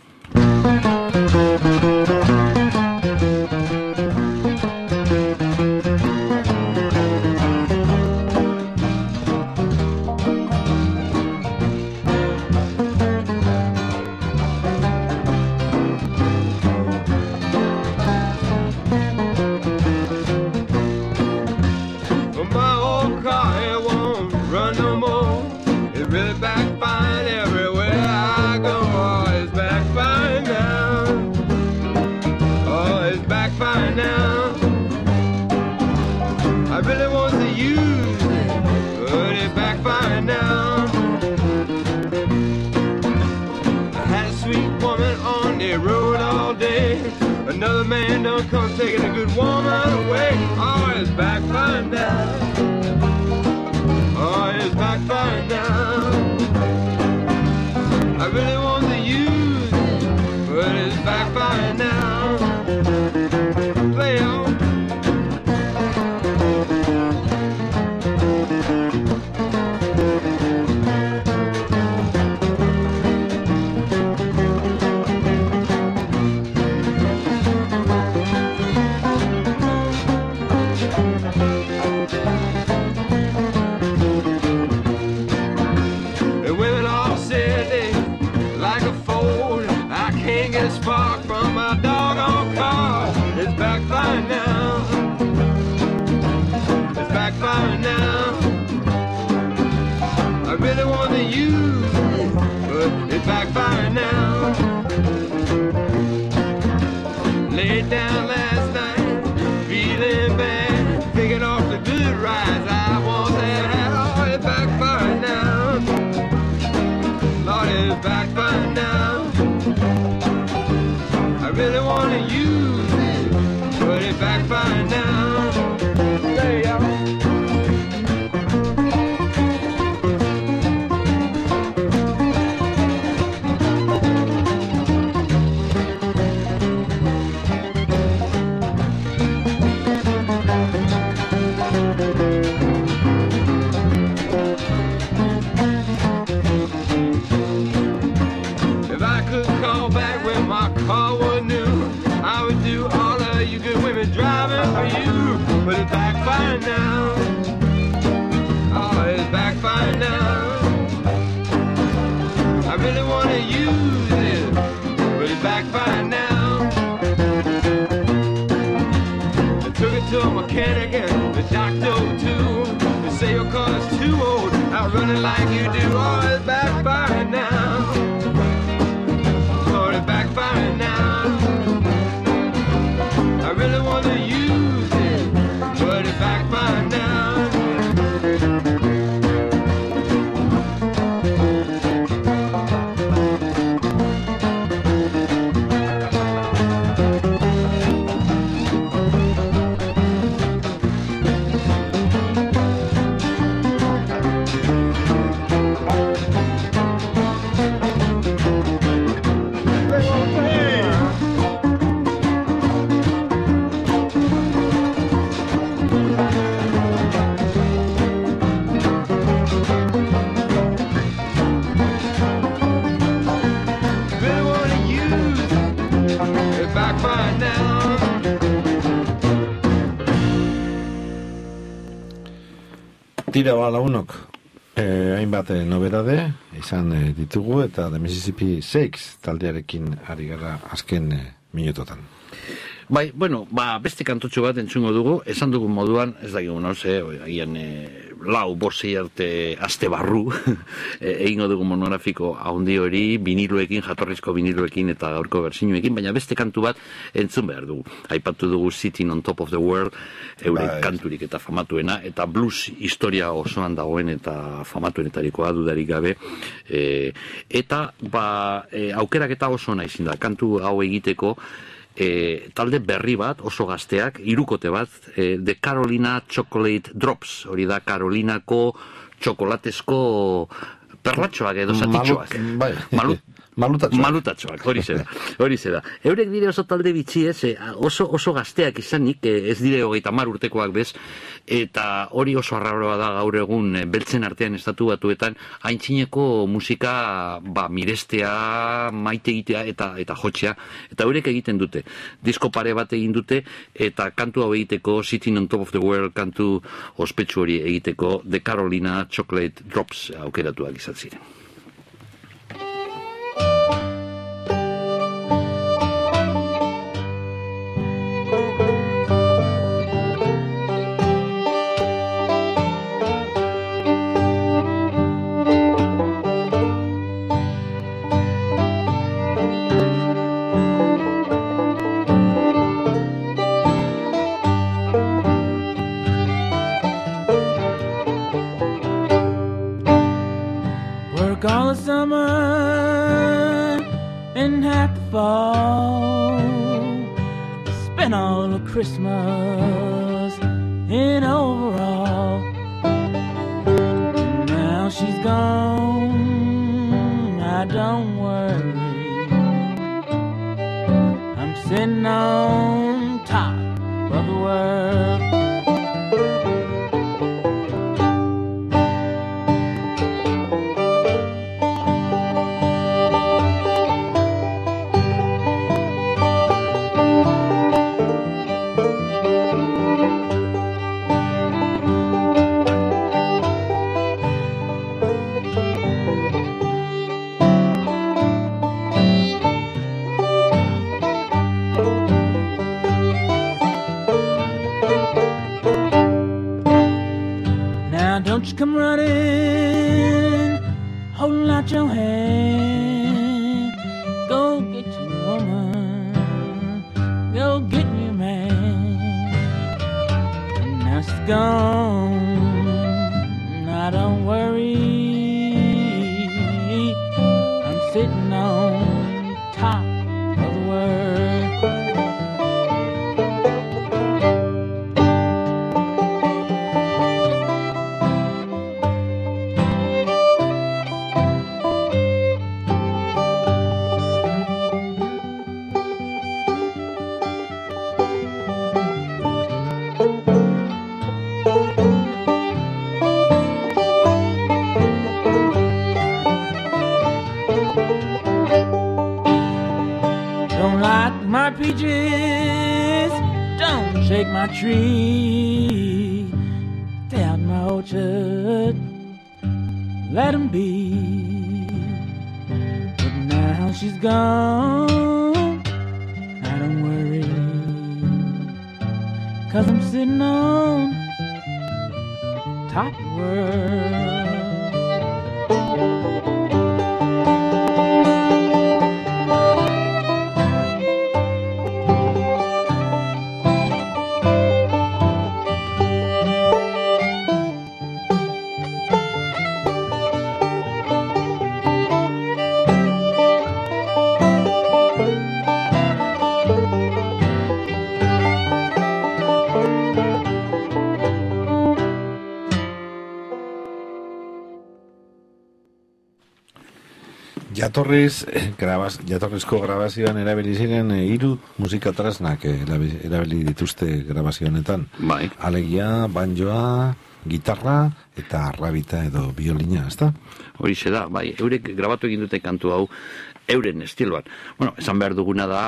Another man don't come taking a good woman away. Oh, it's backfiring now. Oh, it's backfiring now. I really want to use it, but it's backfiring now. Play on. can again. The doctor too, they say your car's too old. Out running like you do, oh, it's backfiring now. Oh, it's backfiring now. I really want to use it, but it's backfiring now. Tira ba lagunok, eh, hainbat eh, nobedade izan eh, ditugu eta The Mississippi Shakes taldearekin ari gara azken eh, minutotan. Bai, bueno, ba, beste kantotxo bat entzungo dugu, esan dugun moduan, ez dakigu, no, ze, agian e, lau, bosei arte aste barru, e, egingo dugu monografiko haundi hori, viniloekin, jatorrizko viniloekin eta gaurko bertsinuekin, baina beste kantu bat entzun behar dugu. Aipatu dugu Sitting on Top of the World, eure bai, kanturik eta famatuena, eta blues historia osoan dagoen eta famatuenetarikoa dudarik gabe, e, eta ba, e, aukerak eta oso naizin da, kantu hau egiteko, E, talde berri bat, oso gazteak, hirukote bat, e, The Carolina Chocolate Drops, hori da Carolinako txokolatezko perlatxoak edo zatitxoak. Bai. Malut, Malutatxoak. Malutatxoak, hori zeda, hori zeda. Eurek dire oso talde bitxi ez, oso, oso gazteak izanik, ez dire hogeita mar urtekoak bez, eta hori oso arraroa da gaur egun beltzen artean estatu batuetan, haintzineko musika ba, mirestea, maite egitea eta, eta jotzea, eta eurek egiten dute. Disko pare bat egin dute, eta kantu hau egiteko, Sitting on Top of the World kantu ospetsu hori egiteko, The Carolina Chocolate Drops aukeratuak izan ziren. All the summer and half the fall, spent all of Christmas in overall. Now she's gone, I don't worry, I'm sitting on top of the world. Don't you come running, holding out your hand. Go get your woman, go get your man. And now she's gone, I don't worry, I'm sitting on top of the world. My peaches, don't shake my tree. Stay out my orchard, let them be. But now she's gone, I don't worry, 'cause I'm sitting on top of the world. Jatorriz, grabaz, jatorrizko grabazioan erabili ziren e, hiru musika tresnak e, erabili dituzte grabazio honetan. Bai. Alegia, banjoa, gitarra eta arrabita edo biolina, ezta? Horixe da, bai, eurek grabatu egin dute kantu hau euren estiloan. Bueno, esan behar duguna da,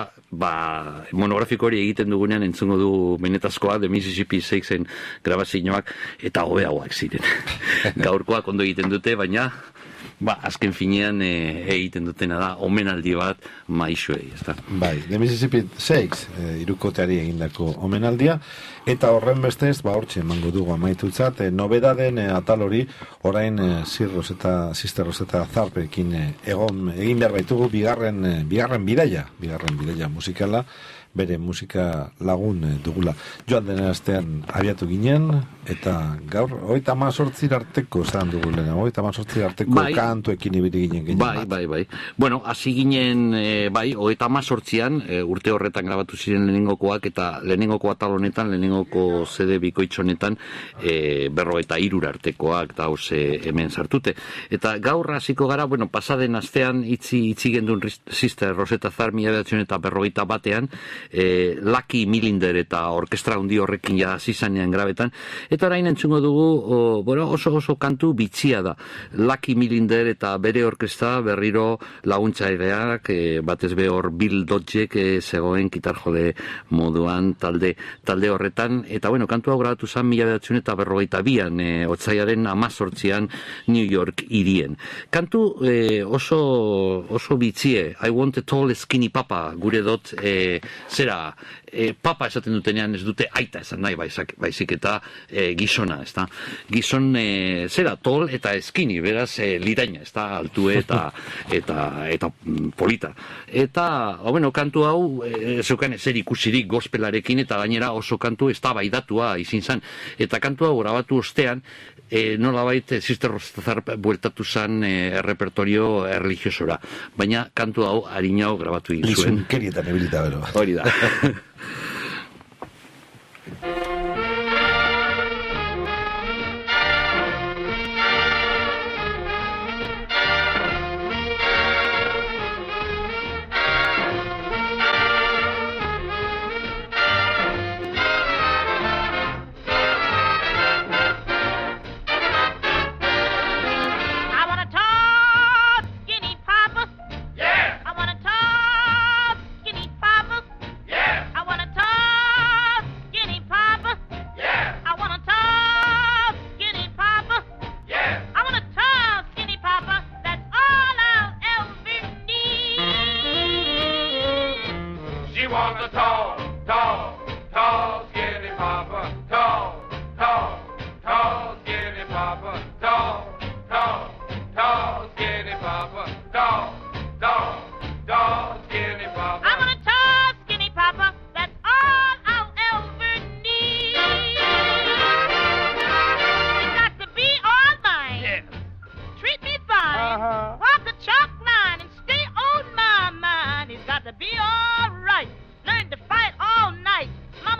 ba, monografiko hori egiten dugunean entzungo du benetazkoa, The Mississippi Sixen grabazioak, eta hobeagoak ziren. Gaurkoak ondo egiten dute, baina ba, azken finean e, egiten dutena da, omenaldi bat maixuei, ezta? Bai, The Mississippi Six, e, irukoteari egindako omenaldia, eta horren bestez, ba, hortxe emango dugu amaitutzat, e, nobedaden e, atal hori, orain e, Sirros eta Sisterros eta Zarpekin e, egon, egin behar baitugu, bigarren, e, bigarren bidaia, bigarren bidaia musikala, bere musika lagun dugula. Joan den astean abiatu ginen, eta gaur, hogeita hamazortzi arteko zan dugu lehena, hogeita hamazortzi arteko bai, kantuekin ibili ginen ginen. Bai, bai, bai. Bueno, hasi ginen, e, bai, hogeita hamazortzian, e, urte horretan grabatu ziren lehenengokoak, eta lehenengoko atal honetan, lehenengoko C D bikoitzonetan, e, berro eta irur artekoak, da hause hemen sartute. Eta gaur hasiko gara, bueno, pasaden astean, itzi, itzi gendun Sister Rosetta Zar mila bederatziehun eta berrogeita batean, E, Lucky Millinder eta orkestra handi horrekin ja zizanean grabetan, eta orain entzungo dugu o, bueno, oso oso kantu bitxia da. Lucky Millinder eta bere orkestra berriro laguntzaileak, e, batez be hor Bill Dodgek e, zegoen gitar jode moduan talde talde horretan, eta bueno, kantu hau grabatu zen mila bederatziehun eta berrogeita bian, e, otsaiaren hamazortzian New York hirien. Kantu e, oso oso bitxie, I want a tall skinny papa, gure dot e, zera, e, papa esaten dutenean ez dute aita esan nahi baizik, baizik eta e, gizona, ezta? Gizon e, zera, tol eta eskini, beraz e, liraina, ezta? Altue eta eta eta polita. Eta, o, bueno, kantu hau e, zeukan ezer ikusirik gospelarekin, eta gainera oso kantu eztabaidatua izin zen. Eta kantu hau grabatu ostean, E, nolabait Sister Rosetta Zar bueltatu zen e, repertorio erligiosora. Baina kantu hau harinau grabatu egin zuen. Lizun kerietan ebilita bero. Hori da.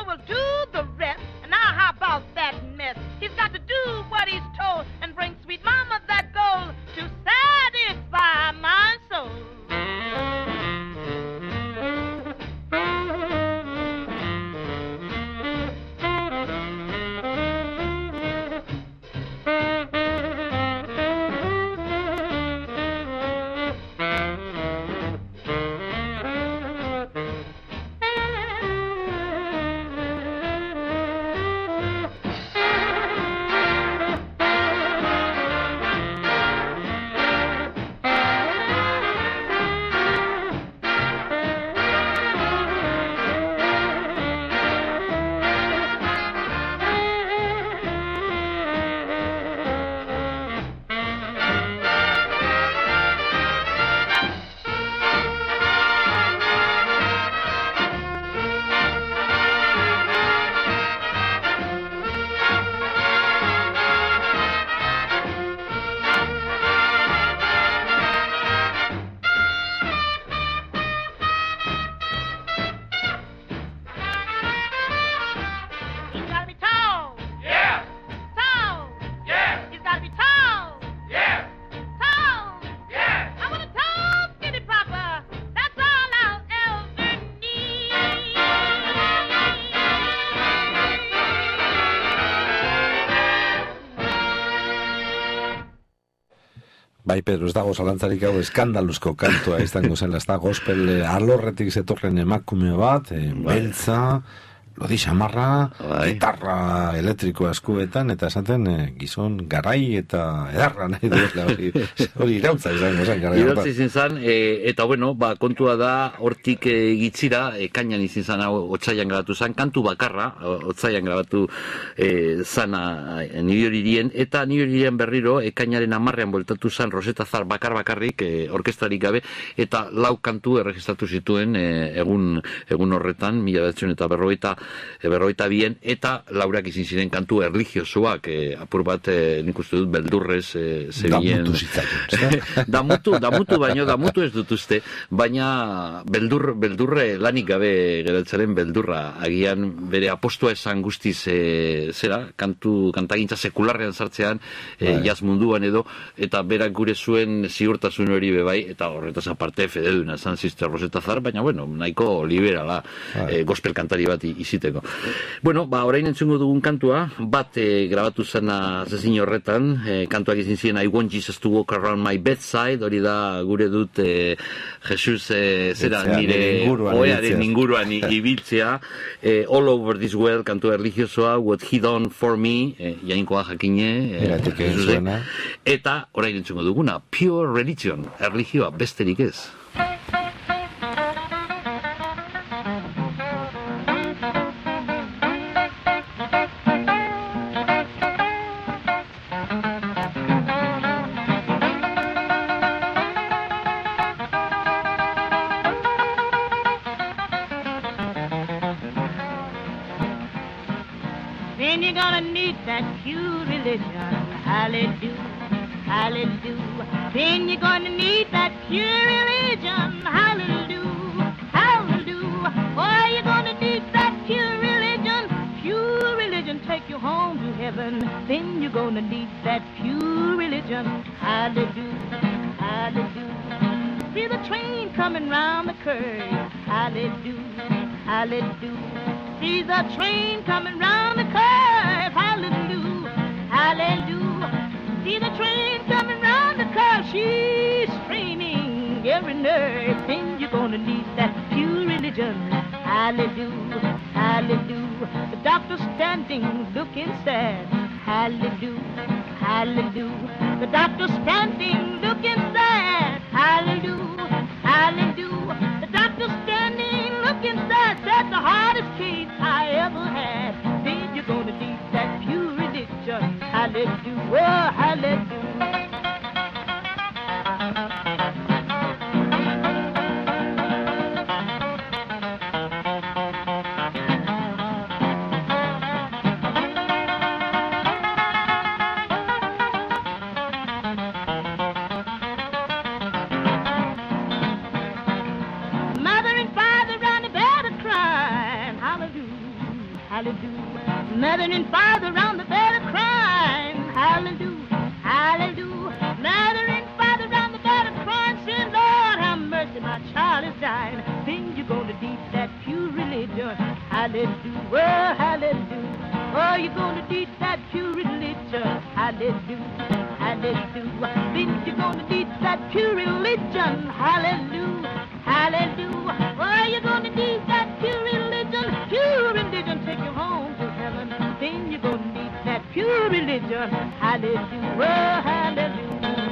He's got to do what he's told and bring sweet Bai, Pedro, ez dago zalantzarik hau eskandaluzko kantua izango zen, ez da gospel eh, alorretik zetorren emakume bat, eh, beltza, lodi xamarra, gitarra elektrikoa eskuetan, eta esaten eh, gizon garai eta edarra nahi duela, hori, hori irautza izango zen. Irautza izin zen, e, eta bueno, ba, kontua da, hortik e, gitzira, ekainan izin zen, hau, otsaian grabatu zen, kantu bakarra, otsaian grabatu e, zana e, Nibioririen, eta Nibioririen berriro, ekainaren amarrean bueltatu zen, Rosetta Zar bakar bakarrik, e, orkestrarik gabe, eta lau kantu erregistratu zituen e, egun, egun horretan, mila bederatziehun eta berrogeita E, berroita bien, eta laurak izin ziren kantu erlijiosoak, e, apur bat, e, nik uste dut, beldurrez, e, zebien... Damutu zitzaien. damutu, damutu, baino, damutu ez dut uste, baina beldur, beldurre lanik gabe geratzaren beldurra, agian bere apostua esan guztiz, e, zera, kantu, kantagintza sekularrean sartzean, e, jaz munduan edo, eta berak gure zuen ziurtasun hori bebai, eta horretaz aparte fedeluna zan Sister Rosetta Zar, baina, bueno, nahiko liberala, e, gospel kantari bat iziteko. Bueno, ba, orain entzungo dugun kantua, bat e, grabatu zena zezin horretan, e, kantuak izin ziren I want Jesus to walk around my bedside, hori da gure dut e, Jesus e, zera Etzea, nire oearen inguruan i- ibiltzea, e, All Over This World, kantu erlijiosoa, What He Done For Me, e, jainkoa jakine, e, Eratik egin Jesusek. zuena. Eta orain entzungo duguna, Pure Religion, erlijioa besterik ez. Then you're gonna need that pure religion. Hallelujah, hallelujah. Then you're gonna need that pure religion. Hallelujah, hallelujah. Oh, you're gonna need that pure religion. Pure religion take you home to heaven. Then you're gonna need that pure religion. Hallelujah, hallelujah. See the train coming round the curve. Hallelujah, hallelujah. See the train coming round the curve. Hallelujah, hallelujah. See the train coming round the curve. She's straining every nerve. Then you're gonna need that pure religion. Hallelujah, hallelujah. The doctor standing looking sad. Hallelujah, hallelujah. The doctor standing looking sad. Hallelujah, hallelujah. The doctor standing looking sad. Said the hardest case I ever had. Then you're gonna need that pure religion. Hallelujah, hallelujah. Mother and father round the bed are crying. Hallelujah, hallelujah. Mother and father round the bed are crying. Hallelujah, hallelujah. Mother and father round the bed are crying. Saying, Lord, have mercy, my child is dying. Then you're gonna need that pure religion. Hallelujah, hallelujah. Oh, you're gonna need that pure religion. Hallelujah, hallelujah. Then you're gonna need that pure religion. Hallelujah, hallelujah. Oh, you're gonna need that pure religion. Pure religion take you home to heaven. Then you're gonna need that pure religion. Hallelujah, hallelujah.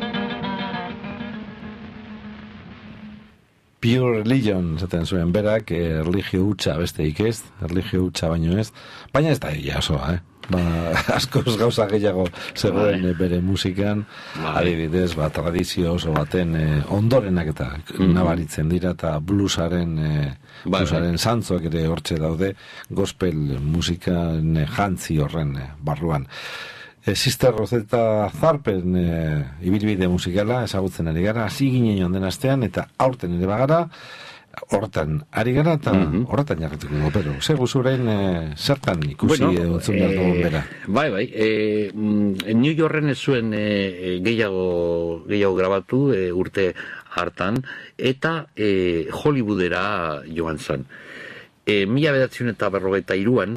Pure Religion, zaten zuen berak, eh, erlijio hutsa besteik ez, erlijio hutsa baino ez, baina ez da egia osoa, eh? Ba, askoz gauza gehiago zegoen eh, bere musikan, adibidez, ba, tradizio oso baten eh, ondorenak eta nabaritzen dira, eta bluesaren, eh, bluesaren zantzoak ere hortxe daude, gospel musikan eh, jantzi horren eh, barruan. E, Sister Rosetta Zarpen e, ibilbide musikala ezagutzen ari gara, hasi ginen joan den astean, eta aurten ere bagara, hortan ari gara, eta Mhm. horretan jarretuko dugu, pero zer guzurein e, zertan ikusi Bueno, edo entzun behar dugun eh, bera. Bai, bai. E, mm, New Yorken ez zuen e, gehiago, gehiago grabatu e, urte hartan, eta e, Hollywoodera joan zen. E, mila bederatziehun eta berrogeita hiruan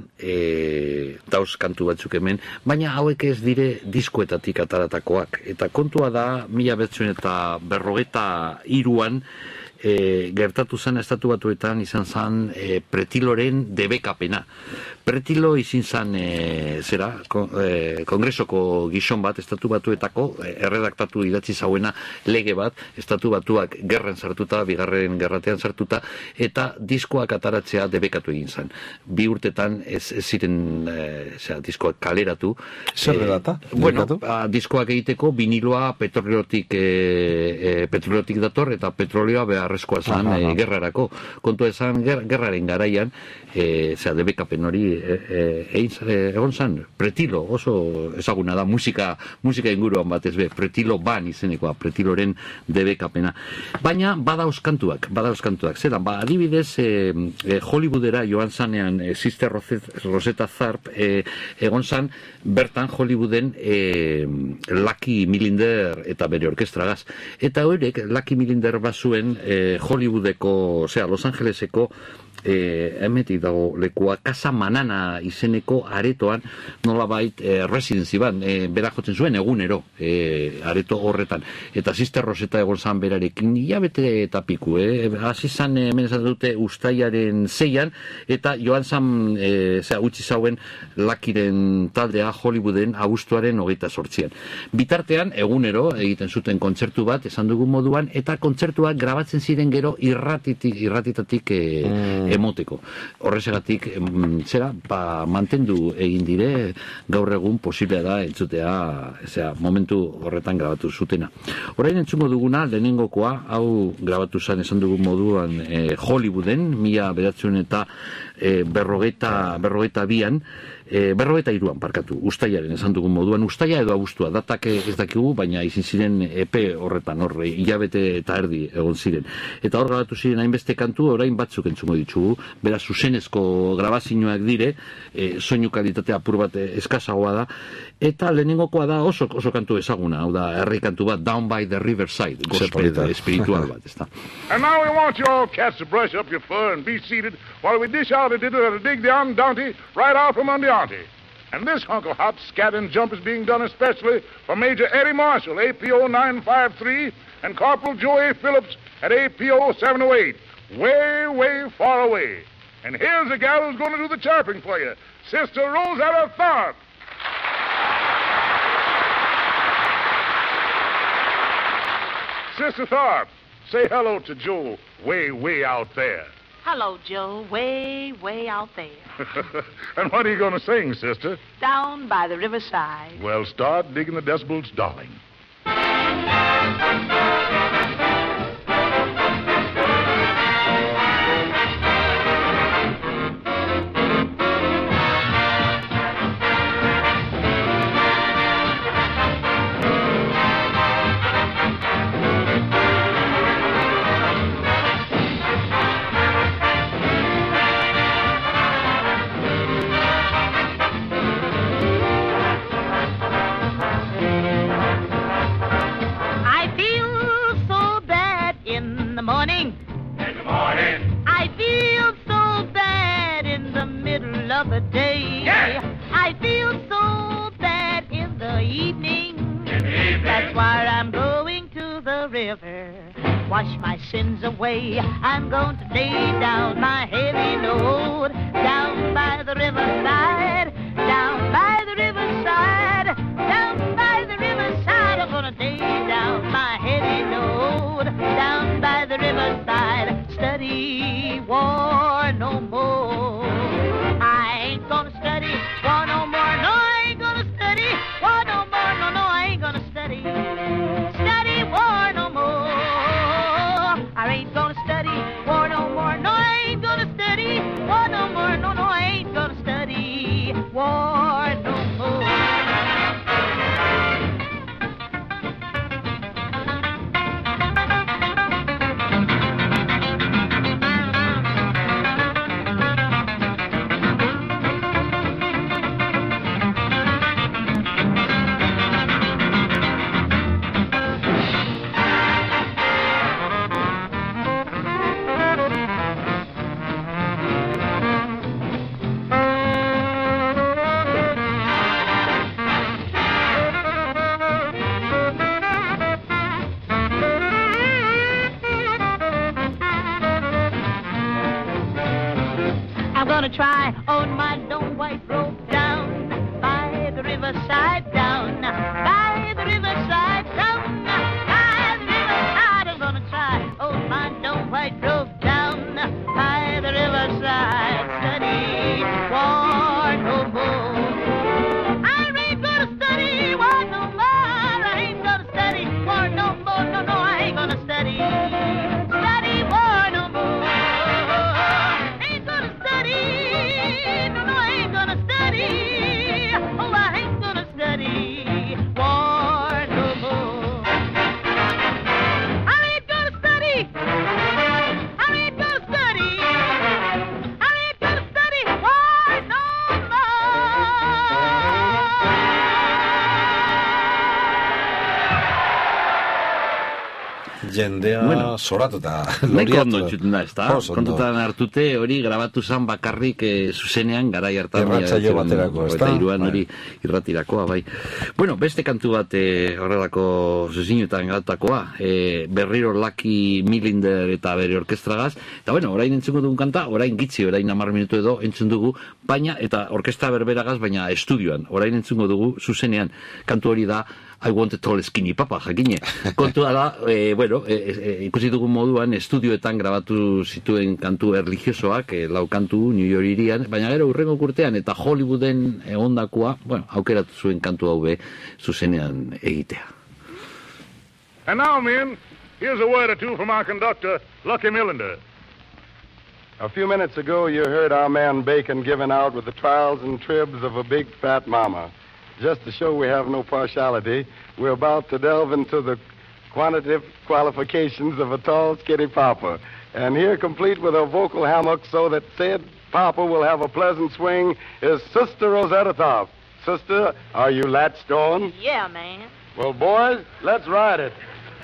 e, dauz kantu batzuk hemen, baina hauek ez dire diskoetatik ataratakoak. Eta kontua da, mila bederatziehun eta berrogeita hiruan e, gertatu zen estatu batuetan izan zen e, pretiloren debekapena. Pretilo izin zen, e, zera, kon, e, kongresoko gizon bat, estatu batuetako, e, erredaktatu idatzi zauena lege bat, estatu batuak gerren sartuta, bigarren gerratean sartuta, eta diskoak ataratzea debekatu egin zen. Bi urtetan ez, ez ziren, e, zera, diskoak kaleratu. Zer dela eta? E, bueno, a, diskoak egiteko biniloa petroleotik, e, e, petroleotik dator, eta petrolioa beharrezkoa zen e, gerrarako. Kontu esan, ger, gerraren garaian, e, zera, debekapen hori egin e, e, egon zen, pretilo, oso ezaguna da, musika, musika inguruan batez be, pretilo ban izenekoa, pretiloren debekapena. Baina badauz kantuak, badauz kantuak, zeran, ba, adibidez, e, e, Hollywoodera joan zanean, e, Sister Rosetta Tharpe, e, egon zan, bertan Hollywooden e, Lucky Millinder eta bere orkestragaz. Eta horrek, Lucky Millinder bazuen e, Hollywoodeko, osea, Los Angeleseko Eh, emetik dago lekua Casa Manana izeneko aretoan nolabait eh, residency ban, eh, bera jotzen zuen egunero eh, areto horretan, eta Sister Rosetta egon zan berarekin hilabete eta piku, eh? hasi zan eh, hemen esan dute ustailaren zeian, eta joan zan eh, zera, utzi zauen Lakiren taldea Hollywooden abuztuaren hogeita sortzian. Bitartean egunero egiten zuten kontzertu bat, esan dugun moduan, eta kontzertuak grabatzen ziren gero irratitik, irratitatik eh, mm. emoteko. Horrezegatik, zera, ba, mantendu egin dire, gaur egun posiblea da entzutea, zera, momentu horretan grabatu zutena. Orain entzungo duguna, lehenengokoa, hau grabatu zen esan dugun moduan eh, Hollywooden, mila bederatziehun eta eh, berrogeita, berrogeita bian, E, berrogeita iruan parkatu, ustaiaren esan dugun moduan, ustaia edo abuztua, datak ez dakigu, baina izin ziren epe horretan, horre, hilabete eta erdi egon ziren. Eta hor grabatu ziren hainbeste kantu, orain batzuk entzungo ditugu, beraz zuzenezko grabazioak dire, e, soinu kalitate apur bat eskazagoa da, eta lehenengokoa da oso, oso kantu ezaguna, hau da, herri kantu bat, Down by the Riverside, gospel espiritual bat, ez da. And now we want you all cats to brush up your fur and be seated while we dish out a diddle to dig the Andante right out from under Auntie. And this hunk of hop, scat, and jump is being done especially for Major Eddie Marshall, A P O nine five three, and Corporal Joe A. Phillips at A P O seven oh eight, way, way far away. And here's a gal who's going to do the chirping for you, Sister Rosetta Tharpe. Sister Tharpe, say hello to Joe way, way out there. Hello, Joe, way, way out there. And what are you going to sing, sister? Down by the riverside. Well, start digging the decibels, darling. Of the day. Yeah. I feel so bad in the evening. In the evening. That's why I'm going to the river. Wash my sins away. I'm going to lay down my heavy load. Down by the riverside. Down by the riverside. Down by the riverside. I'm going to lay down my heavy load. Down by the riverside. Study war no more. Gonna study war no more, no, I ain't gonna study war no more, no, no, I ain't gonna study, study war no more. I ain't gonna study war no more, no, I ain't gonna study war no more, no, no, I ain't gonna study war no more. gonna try on my long white robe down by the riverside, down by the riverside, down by the riverside. I'm gonna try on my long white robe down by the riverside. Study war no more. I ain't gonna study war no more. I ain't gonna study war no more. No, no, I ain't gonna study study war no more. Ain't gonna study. No, no, I ain't gonna study. Oh, I ain't gonna study war no more. I ain't gonna study. I ain't gonna study. I ain't gonna study war no Jendea Bueno, soratuta. Nahiko ondo entzuten da, ezta? Oso ondo. Kontutan hartute hori grabatu zan bakarrik eh, zuzenean garai hartan. Irratsaio baterako, ezta? Eta iruan Bai. hori irratirakoa, bai. Bueno, beste kantu bat eh, horrelako zuzinuetan galtakoa, eh, berriro Lucky Millinder eta bere orkestragaz. Eta bueno, orain entzungo dugun kanta, orain gitzi, orain hamar minutu edo entzun dugu, baina, eta orkestra berberagaz, baina estudioan, orain entzungo dugu zuzenean. Kantu hori da I Want a Tall Skinny Papa, jakine. Kontua da, eh, bueno, eh, eh, ikusi dugun moduan estudioetan grabatu zituen kantu erligiosoak, eh, lau kantu New York irian, baina gero urrengo kurtean eta Hollywooden egondakoa, bueno, aukeratu zuen kantu hau be zuzenean egitea. And now, men, here's a word or two from our conductor, Lucky Millinder. A few minutes ago, you heard our man Bacon giving out with the trials and tribs of a big fat mama. Just to show we have no partiality, we're about to delve into the quantitative qualifications of a tall, skinny papa. And here, complete with a vocal hammock so that said papa will have a pleasant swing, is Sister Rosetta Tharpe. Sister, are you latched on? Yeah, man. Well, boys, let's ride it.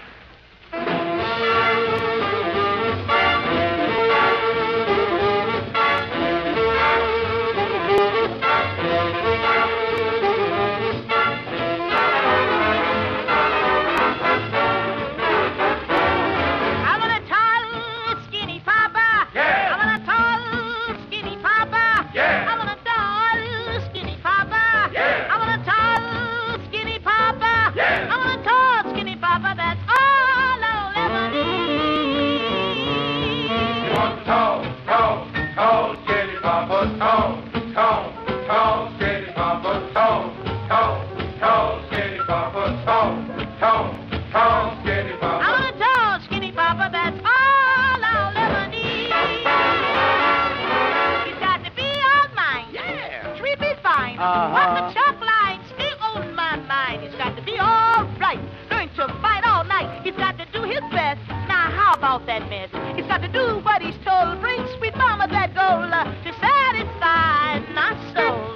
That mess. He's got to do what he's told. Bring sweet mama that gold uh, to satisfy my soul.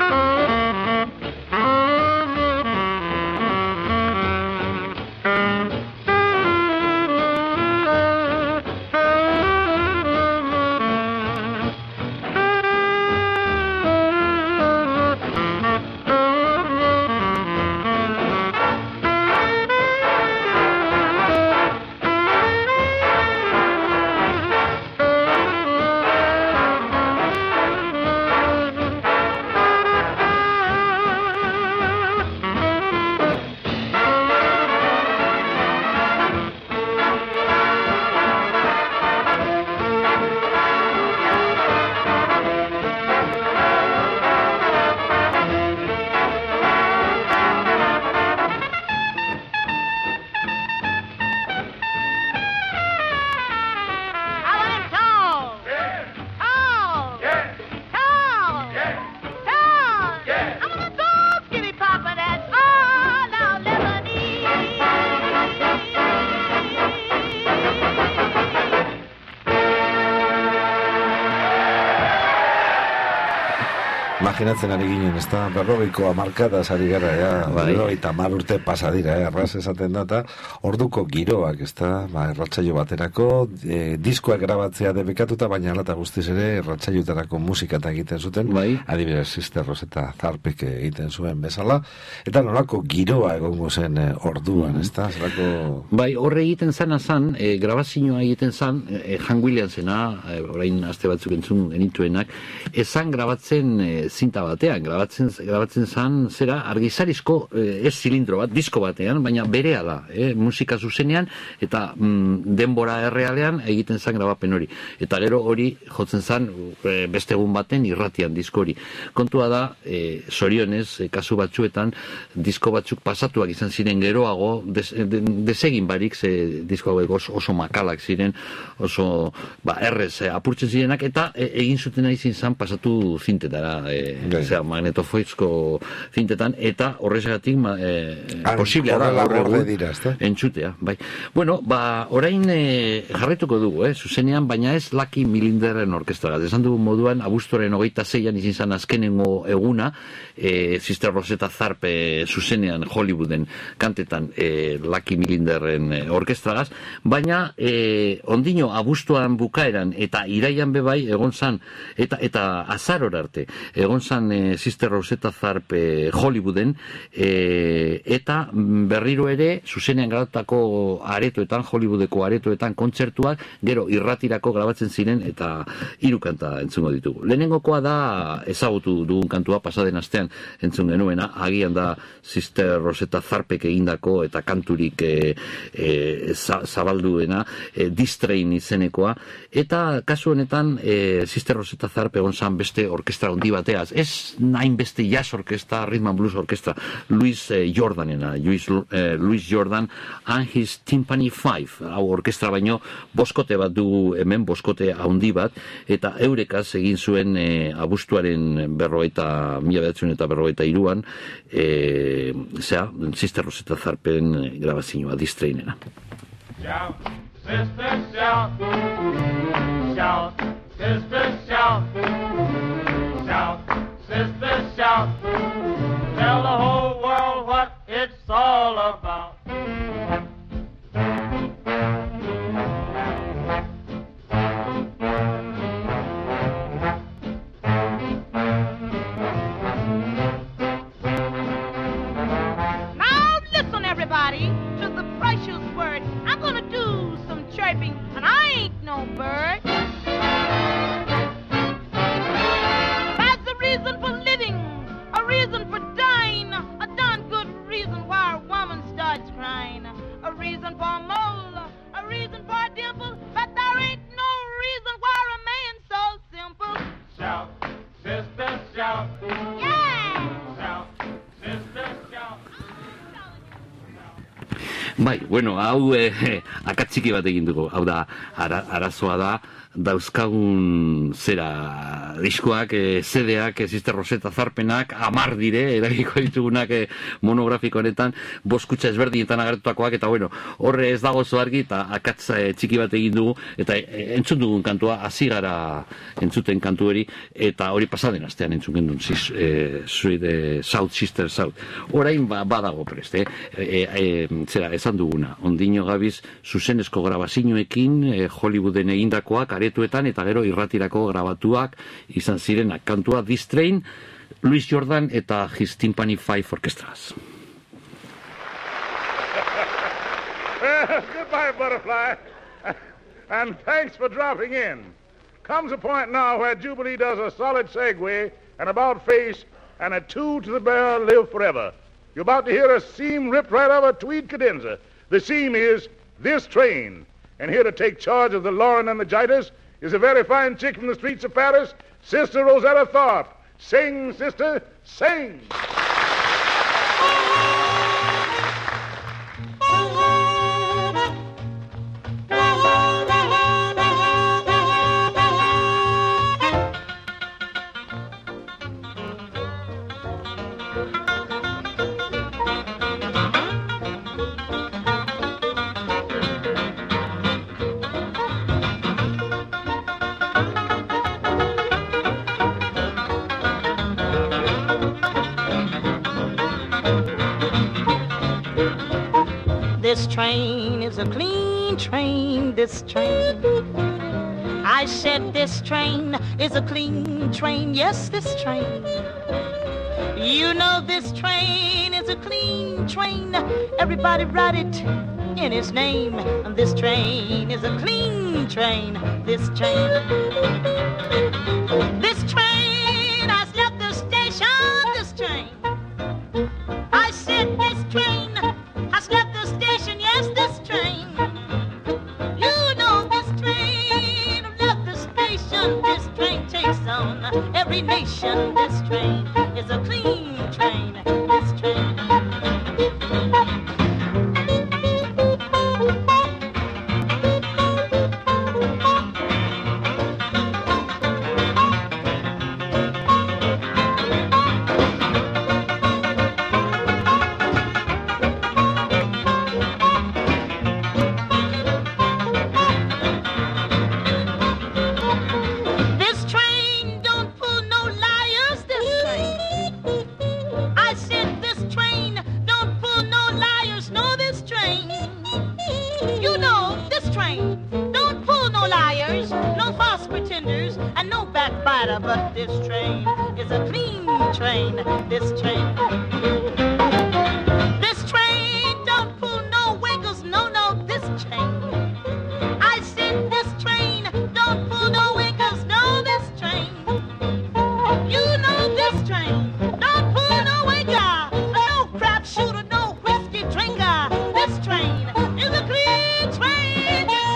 Imaginatzen ari ginen, ez da, berrogeiko amarkadaz ari gara, ja, bai. berrogeita hamar urte pasa dira, eh, erraz esaten data, orduko giroak, ez da, ba, erratsaio baterako, e, diskoak grabatzea debekatuta, baina alata guztiz ere, erratsaioetarako musikata egiten zuten, bai. adibidez, Sister Rosetta Tharpek egiten zuen bezala, eta nolako giroa egongo zen e, orduan, ez da, zelako... Bai, horre egiten zana zan, e, grabazioa egiten zan, e, Han Williamsena, e, orain aste batzuk entzun genituenak, ezan grabatzen e, zinta batean, grabatzen, grabatzen zan, zera, argizarizko, e, ez zilindro bat, disko batean, baina berehala, e, musika zuzenean, eta mm, denbora errealean egiten zan grabapen hori. Eta gero hori jotzen zan e, beste egun baten irratian disko hori. Kontua da, e, zorionez, e, kasu batzuetan, disko batzuk pasatuak izan ziren geroago, des, de, desegin barik, ze disko hauek oso, oso makalak ziren, oso, ba, errez, e, apurtzen zirenak, eta e, egin zuten izin zan pasatu zintetara, e, zera, magnetofoizko zintetan, eta horrezagatik ma, e, posiblea da gaur egun entzutea. Bai. Bueno, ba, orain e, jarraituko dugu, eh, zuzenean, baina ez Lucky Millinderren orkestra. Esan dugu moduan, abuztuaren hogeita zeian izin zan azkenengo eguna, e, Sister Rosetta Tharpe zuzenean Hollywooden kantetan e, Lucky Millinderren e, orkestragaz, baina e, ondino abuztuan bukaeran eta iraian bebai egon zan, eta, eta azaror arte, egon zan e, Sister Rosetta Tharpe Hollywooden, e, eta berriro ere, zuzenean garatutako aretoetan, Hollywoodeko aretoetan kontzertuak, gero irratirako grabatzen ziren, eta hiru kanta entzungo ditugu. Lehenengokoa da, ezagutu dugun kantua, pasaden astean entzun genuena, agian da Sister Rosetta Tharpek egindako, eta kanturik e, e, zabalduena, e, Distrain izenekoa, eta kasu honetan, e, Sister Rosetta Tharpe egon zan beste orkestra handi bateaz, ez nahin beste jazz orkestra, rhythm and blues orkestra, Louis eh, Jordanena, Louis, eh, Louis Jordan and his Timpani Five, hau orkestra baino, boskote bat dugu hemen, boskote handi bat, eta eurekaz egin zuen eh, abuztuaren berrogeita, mila behatzen eta berrogeita iruan, eh, zera, Sister Rosetta Tharpen grabazioa, Distrainena. Shout, sister, shout, shout, sister, shout, shout, sister, shout, tell the whole world what it's all about. Now listen, everybody, to the precious word. I'm gonna do some chirping, and I ain't no bird. That's a reason for living, a reason for dying, a darn good reason why a woman starts crying, a reason for a mole, a reason for a dimple, but there ain't no reason why a man's so simple. Shout, sister, shout. Yeah! Shout, sister, shout. Bai, bueno, hau eh, akatziki bat egin dugu, hau da, ara, arazoa da, dauzkagun zera diskoak, e, C D-ak, e, Sister Rosetta Tharpenak, amar dire, eragiko ditugunak e, monografiko honetan, boskutxa ezberdinetan agertutakoak, eta bueno, horre ez dago zo argi, eta akatza e, txiki bat egin dugu, eta e, entzun dugun kantua, hasi gara entzuten kantu hori, eta hori pasaden astean entzun gendun, sis, e, Sweet, e, South Sister South. Orain ba, badago prest, eh? E, e, zera, esan duguna, ondino gabiz, zuzenezko grabazioekin, e, Hollywooden egindakoak, aretuetan, eta gero irratirako grabatuak izan zirenak kantua Distrain, Louis Jordan eta his Timpani Five orkestras. Well, goodbye, Butterfly. And thanks for dropping in. Comes a point now where Jubilee does a solid segue, an about face, and a two to the barrel live forever. You're about to hear a seam ripped right out of a tweed cadenza. The seam is This Train. And here to take charge of the Lauren and the Jitus is a very fine chick from the streets of Paris, Sister Rosetta Tharpe. Sing, sister, sing! This train is a clean train, this train. I said this train is a clean train, yes, this train. You know this train is a clean train. Everybody write it in his name. And this train is a clean train, this train. This train has left the station, this train. I said this train has left the station, yes, this train. You know this train left the station. This train takes on every nation. This train is a clean train, this train. But this train is a clean train, this train. This train don't pull no wiggles, no, no, this train. I said this train don't pull no wiggles, no, this train. You know this train don't pull no wiggle, no crap shooter, no whiskey drinker. This train is a clean train, this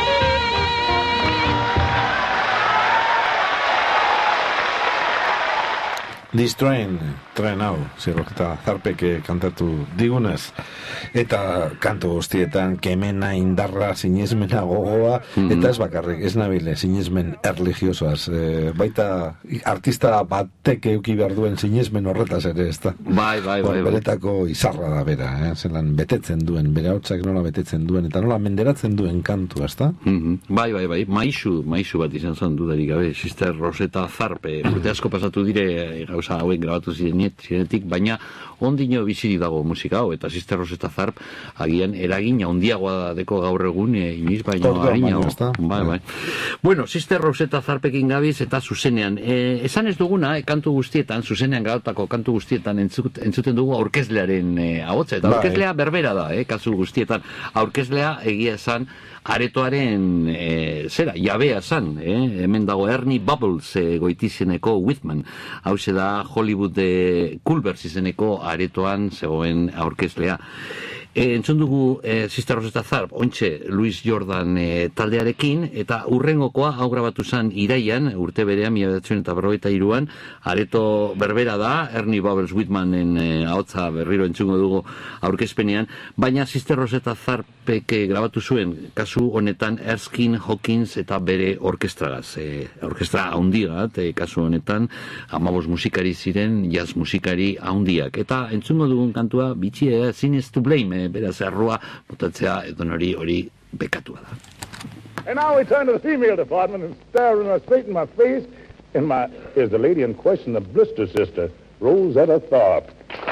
This train, tren hau, Zirroketa Zarpek kantatu digunez, eta kantu guztietan kemena, indarra, sinesmena, gogoa, mm-hmm. eta ez bakarrik, ez nabile, sinesmen erligiosoaz, e, baita artista batek euki behar duen sinesmen horretaz ere, ez da? Bai, bai, bai, bai. Beretako izarra da bera, eh? Zelan betetzen duen, bere hautsak nola betetzen duen, eta nola menderatzen duen kantu, ez da? Mm-hmm. Bai, bai, bai, maisu, maisu bat izan zen dudarik gabe, Sister Rosetta Tharpe, urte asko pasatu dire, gauza hauek grabatu zirenetik, baina ondino biziri dago musika hau, eta Sister Rosetta Tharpe agian eragin handiagoa deko gaur egun, e, iniz baino harinago. Bai, bai. Bueno, Sister Rosetta Tharpekin gabiz eta zuzenean. E, esan ez duguna, e, kantu guztietan, zuzenean gautako kantu guztietan entzut, entzuten dugu aurkezlearen e, ahotsa, eta aurkezlea berbera da, e, kasu guztietan. Aurkezlea egia esan aretoaren e, zera, jabea zan, eh? Hemen dago Ernie Bubbles e, goitizeneko Whitman, hau da Hollywood e, Culvers izeneko aretoan zegoen aurkezlea. E, entzun dugu e, Sister Rosetta Tharpe, ontxe Louis Jordan e, taldearekin, eta urrengokoa hau grabatu zen iraian, urte berean, mila bederatziehun eta berrogeita hiruan, areto berbera da, Ernie Bubbles Whitmanen e, ahotsa berriro entzungo dugu aurkezpenean, baina Sister Rosetta Tharpek grabatu zuen, kasu honetan Erskine Hawkins eta bere orkestragaz, e, orkestra haundigat, e, kasu honetan, amabos musikari ziren, jazz musikari haundiak, eta entzungo dugun kantua, bitxia, Sin is to Blame, beraz errua botatzea edo hori hori bekatua da. And now we turn to the female department and stare in her straight in my face. And my is the lady in question, the blister sister, Rosetta Tharpe.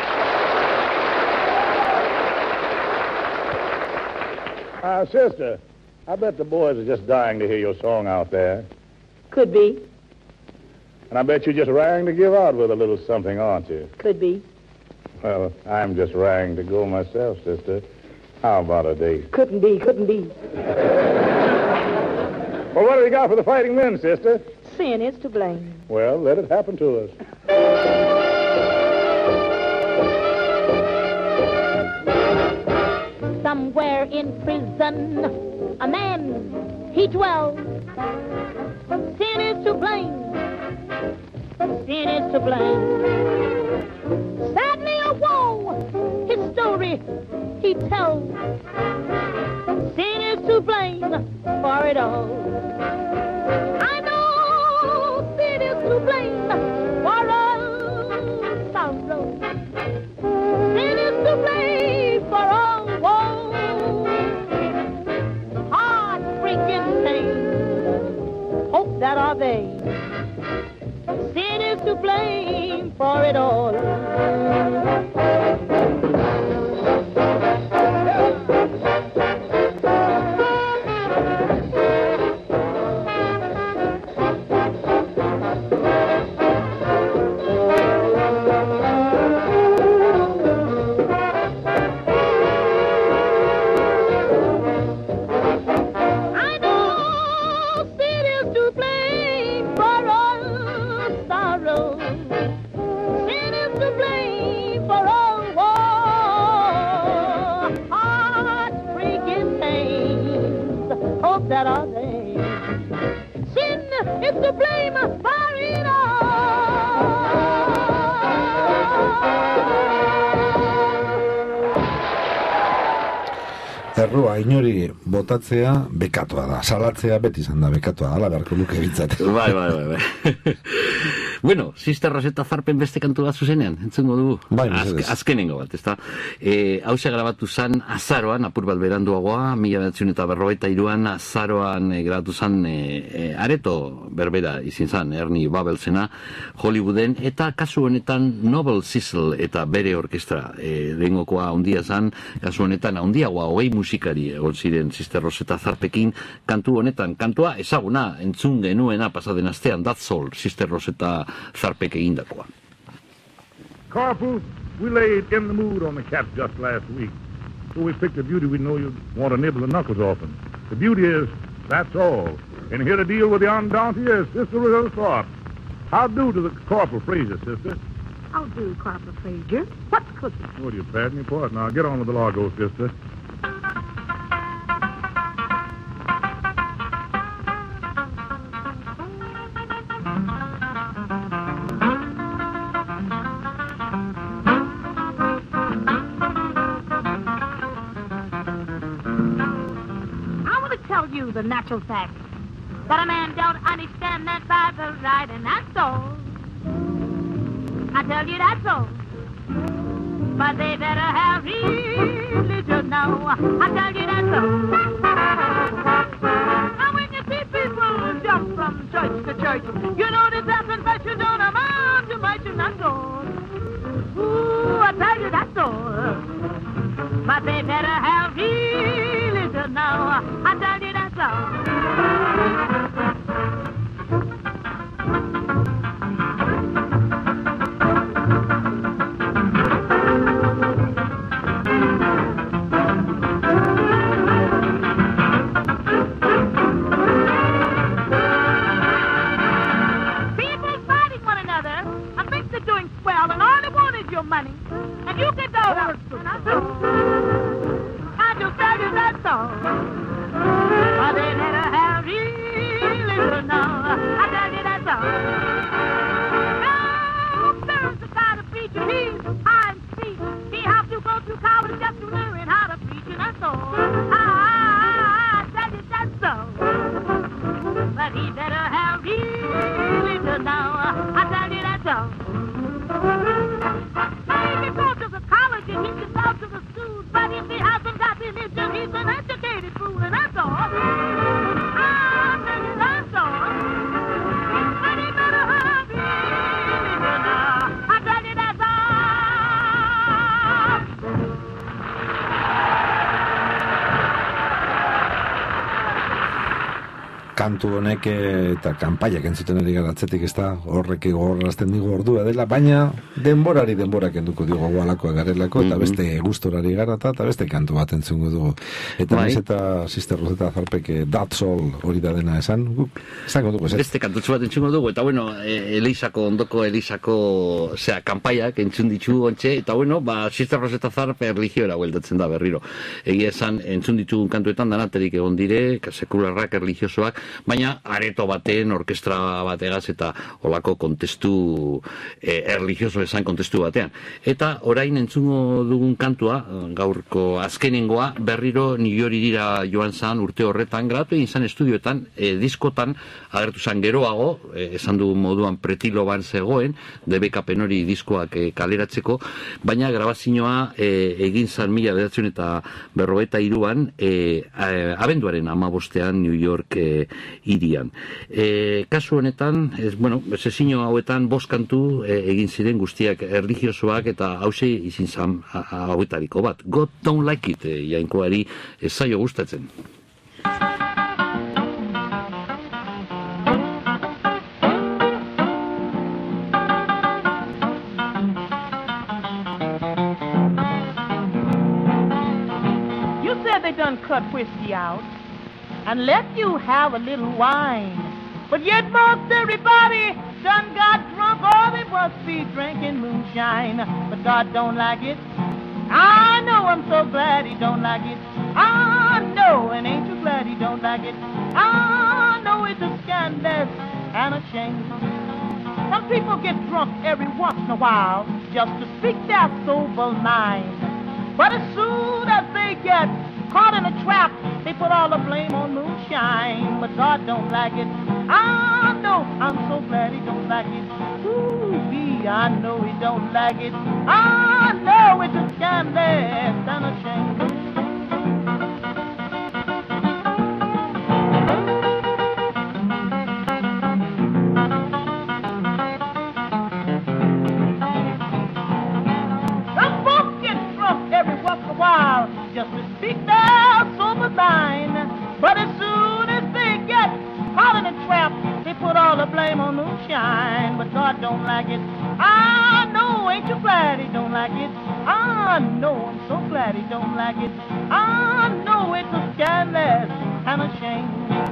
Uh, sister, I bet the boys are just dying to hear your song out there. Could be. And I bet you're just raring to give out with a little something, aren't you? Could be. Well, I'm just raring to go myself, sister. How about a date? Couldn't be, couldn't be. Well, what do we got for the fighting men, sister? Sin is to blame. Well, let it happen to us. Somewhere in prison, a man, he dwells. Sin is to blame. Sin is to blame. Sadly or woe, his story he tells. Sin is to blame for it all. I know sin is to blame for all sorrow. Sin is to blame for all woe. Heartbreaking pain, hope that are vain. Sin is to blame for it all. that are there. Sin is to blame for it all. Errua inori botatzea bekatua da, salatzea beti izan da bekatua, ala beharko luke bitzat. Bai, bai, bai, bai. Bueno, Sister Rosetta Tharpen beste kantu bat zuzenean, entzungo dugu. Bai, Azke, azkenengo bat, ezta. E, hausia grabatu zan azaroan, apur bat beranduagoa, mila bederatziehun eta berrogeita hiruan azaroan e, grabatu zan e, e, areto berbera izin zan, Ernie Babelsena, Hollywooden, eta kasu honetan Noble Sissle eta bere orkestra e, lehengokoa handia zan, kasu honetan handiagoa hogei musikari egon ziren Sister Rosetta Tharpekin, kantu honetan, kantua ezaguna, entzun genuena pasaden astean, That's All, Sister Rosetta Tharpek egindakoa. Corporal, we laid in the mood on the cats just last week. So we picked a beauty we know you'd want to nibble the knuckles off him. The beauty is, that's all. And here to deal with the undaunted is Sister Rosetta Tharpe. How do to the Corporal Fraser, sister? How do, Corporal Fraser? What's cooking? Oh, you're patting your part. Now, get on with the lago, sister. The natural fact that a man don't understand that by the right, and that's all. I tell you that's all. But they better have religion now. I tell you that's all. And when you see people jump from church to church, you know that that confession don't amount to much, and that's all. Ooh, I tell you that's all. But they better have religion now. I tell you that's all. Kantu honek eta kanpaiak entzuten ari gara atzetik, ez da horrek gogorarazten digu ordua dela, baina denborari denbora kenduko digu gualakoa garelako, eta beste gustorari gara eta beste kantu bat entzungo dugu. Eta bai. Naiz eta Sister Rosetta Tharpek That's All hori da dena esan, guk esango dugu, ez? Beste kantutxu bat entzungo dugu, eta bueno, Elisako, ondoko Elisako, zera, kanpaiak entzun ditu ontxe, eta bueno, ba, Sister Rosetta Tharpe erligiora hueldatzen da berriro. Egia esan, entzun ditugun kantuetan danaterik egon dire, sekularrak erligiosoak, baina areto baten, orkestra bategaz eta olako kontestu eh, erligioso esan kontestu batean. Eta orain entzungo dugun kantua, gaurko azkenengoa, berriro New Yorki dira joan zan urte horretan, grabatu egin zan estudioetan, eh, diskotan agertu zan geroago, eh, esan dugun moduan pretiloban zegoen, debekapen hori diskoak eh, kaleratzeko, baina grabazioa eh, egin zan mila bederatziehun eta berrogeita hiruan, eh, abenduaren hamabostean New York eh, irian. E, kasu honetan, ez, bueno, sesio hauetan bost kantu e, egin ziren guztiak erligiosoak eta hause izin zan hauetariko bat. God Don't Like It, e, jainkoari ez zaio gustatzen. You said they done cut whiskey out and let you have a little wine. But yet most everybody done got drunk, or they must be drinking moonshine. But God don't like it. I know, I'm so glad he don't like it. I know, and ain't you glad he don't like it. like it. I know it's a scandalous and a shame. Some people get drunk every once in a while just to speak their sober mind. But as soon as they get caught in a trap, they put all the blame on moonshine. But God don't like it. I know, I'm so glad he don't like it. Ooh-wee, I know he don't like it. I know it's a scandalous and a shame. Just to speak their sober mind. But as soon as they get caught in a trap, they put all the blame on moonshine. But God don't like it. I know, ain't you glad he don't like it? I know, I'm so glad he don't like it. I know it's a scandalous and a shame.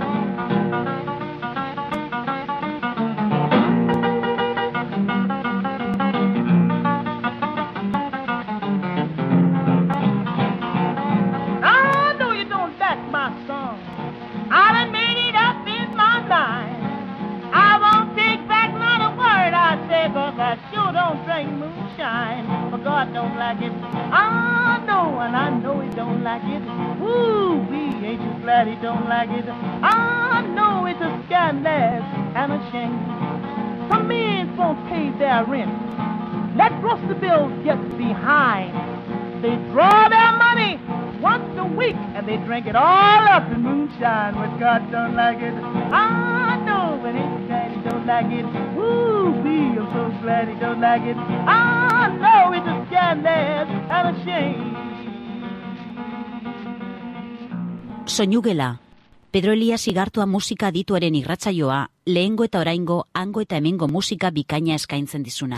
I sure don't drink moonshine, but God don't like it. I know, and I know he don't like it. Woo-wee, ain't you glad he don't like it? I know it's a scandal and a shame. Some men won't pay their rent. Let grocery bills get behind. They draw their money once a week, and they drink it all up in moonshine, but God don't like it. I know, but ain't you glad he don't like it? Woo-wee, I'm so glad he don't like it. I know it's a scandal and a shame. Soinugela, Pedro Elias Igartua musika adituaren irratsaioa, lehengo eta oraingo, hango eta hemengo musika bikaina eskaintzen dizuna.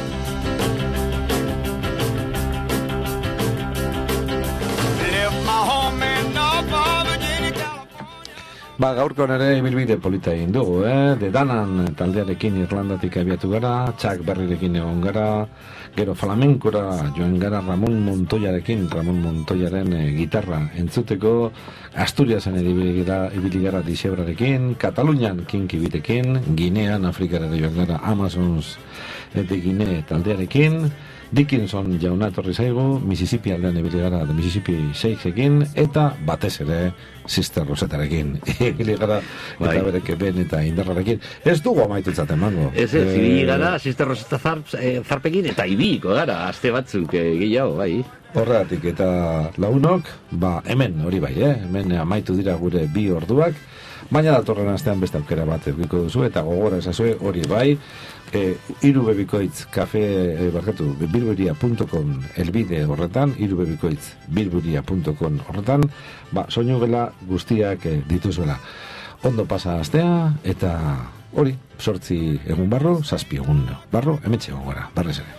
Ba, gaurko nere ibilbide polita egin dugu, eh? De Danan taldearekin Irlandatik abiatu gara, Chuck Berryrekin egon gara, gero flamenkora joan gara Ramon Montoyarekin, Ramon Montoyaren e, gitarra entzuteko, Asturiasen ibili gara, ibili gara Disebrarekin, Katalunian Kinkibitekin, Ginean Afrikara joan gara Amazons de Gine taldearekin, Dickinson jauna etorri zaigu, Mississippi aldean ibili gara de Mississippi Shakes-ekin, eta batez ere Sister Rosetarekin ibili gara, eta bai. Bereke ben eta indarrarekin. Ez dugu amaitutzat emango. Ez ez, e... ibili gara Sister Roseta zarp, e, zarpekin eta ibiliko gara, aste batzuk e, gehiago, bai. Horregatik eta launok, ba hemen hori bai, eh? Hemen amaitu dira gure bi orduak, baina datorren astean beste aukera bat edukiko duzu, eta gogora esazue hori bai, e, irubebikoitz kafe, e, barkatu, bilburia punto com elbide horretan, irubebikoitz bilburia punto com horretan, ba, soinugela guztiak e, dituzuela. Ondo pasa astea, eta hori, sortzi egun barro, zazpi egun barro, emetxe egon gara, barrez ere.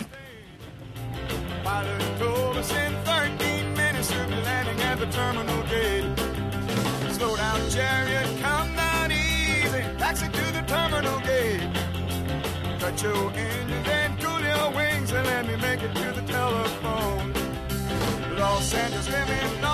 Cut your engines and cool your wings and let me make it to the telephone. Los Angeles, let me know.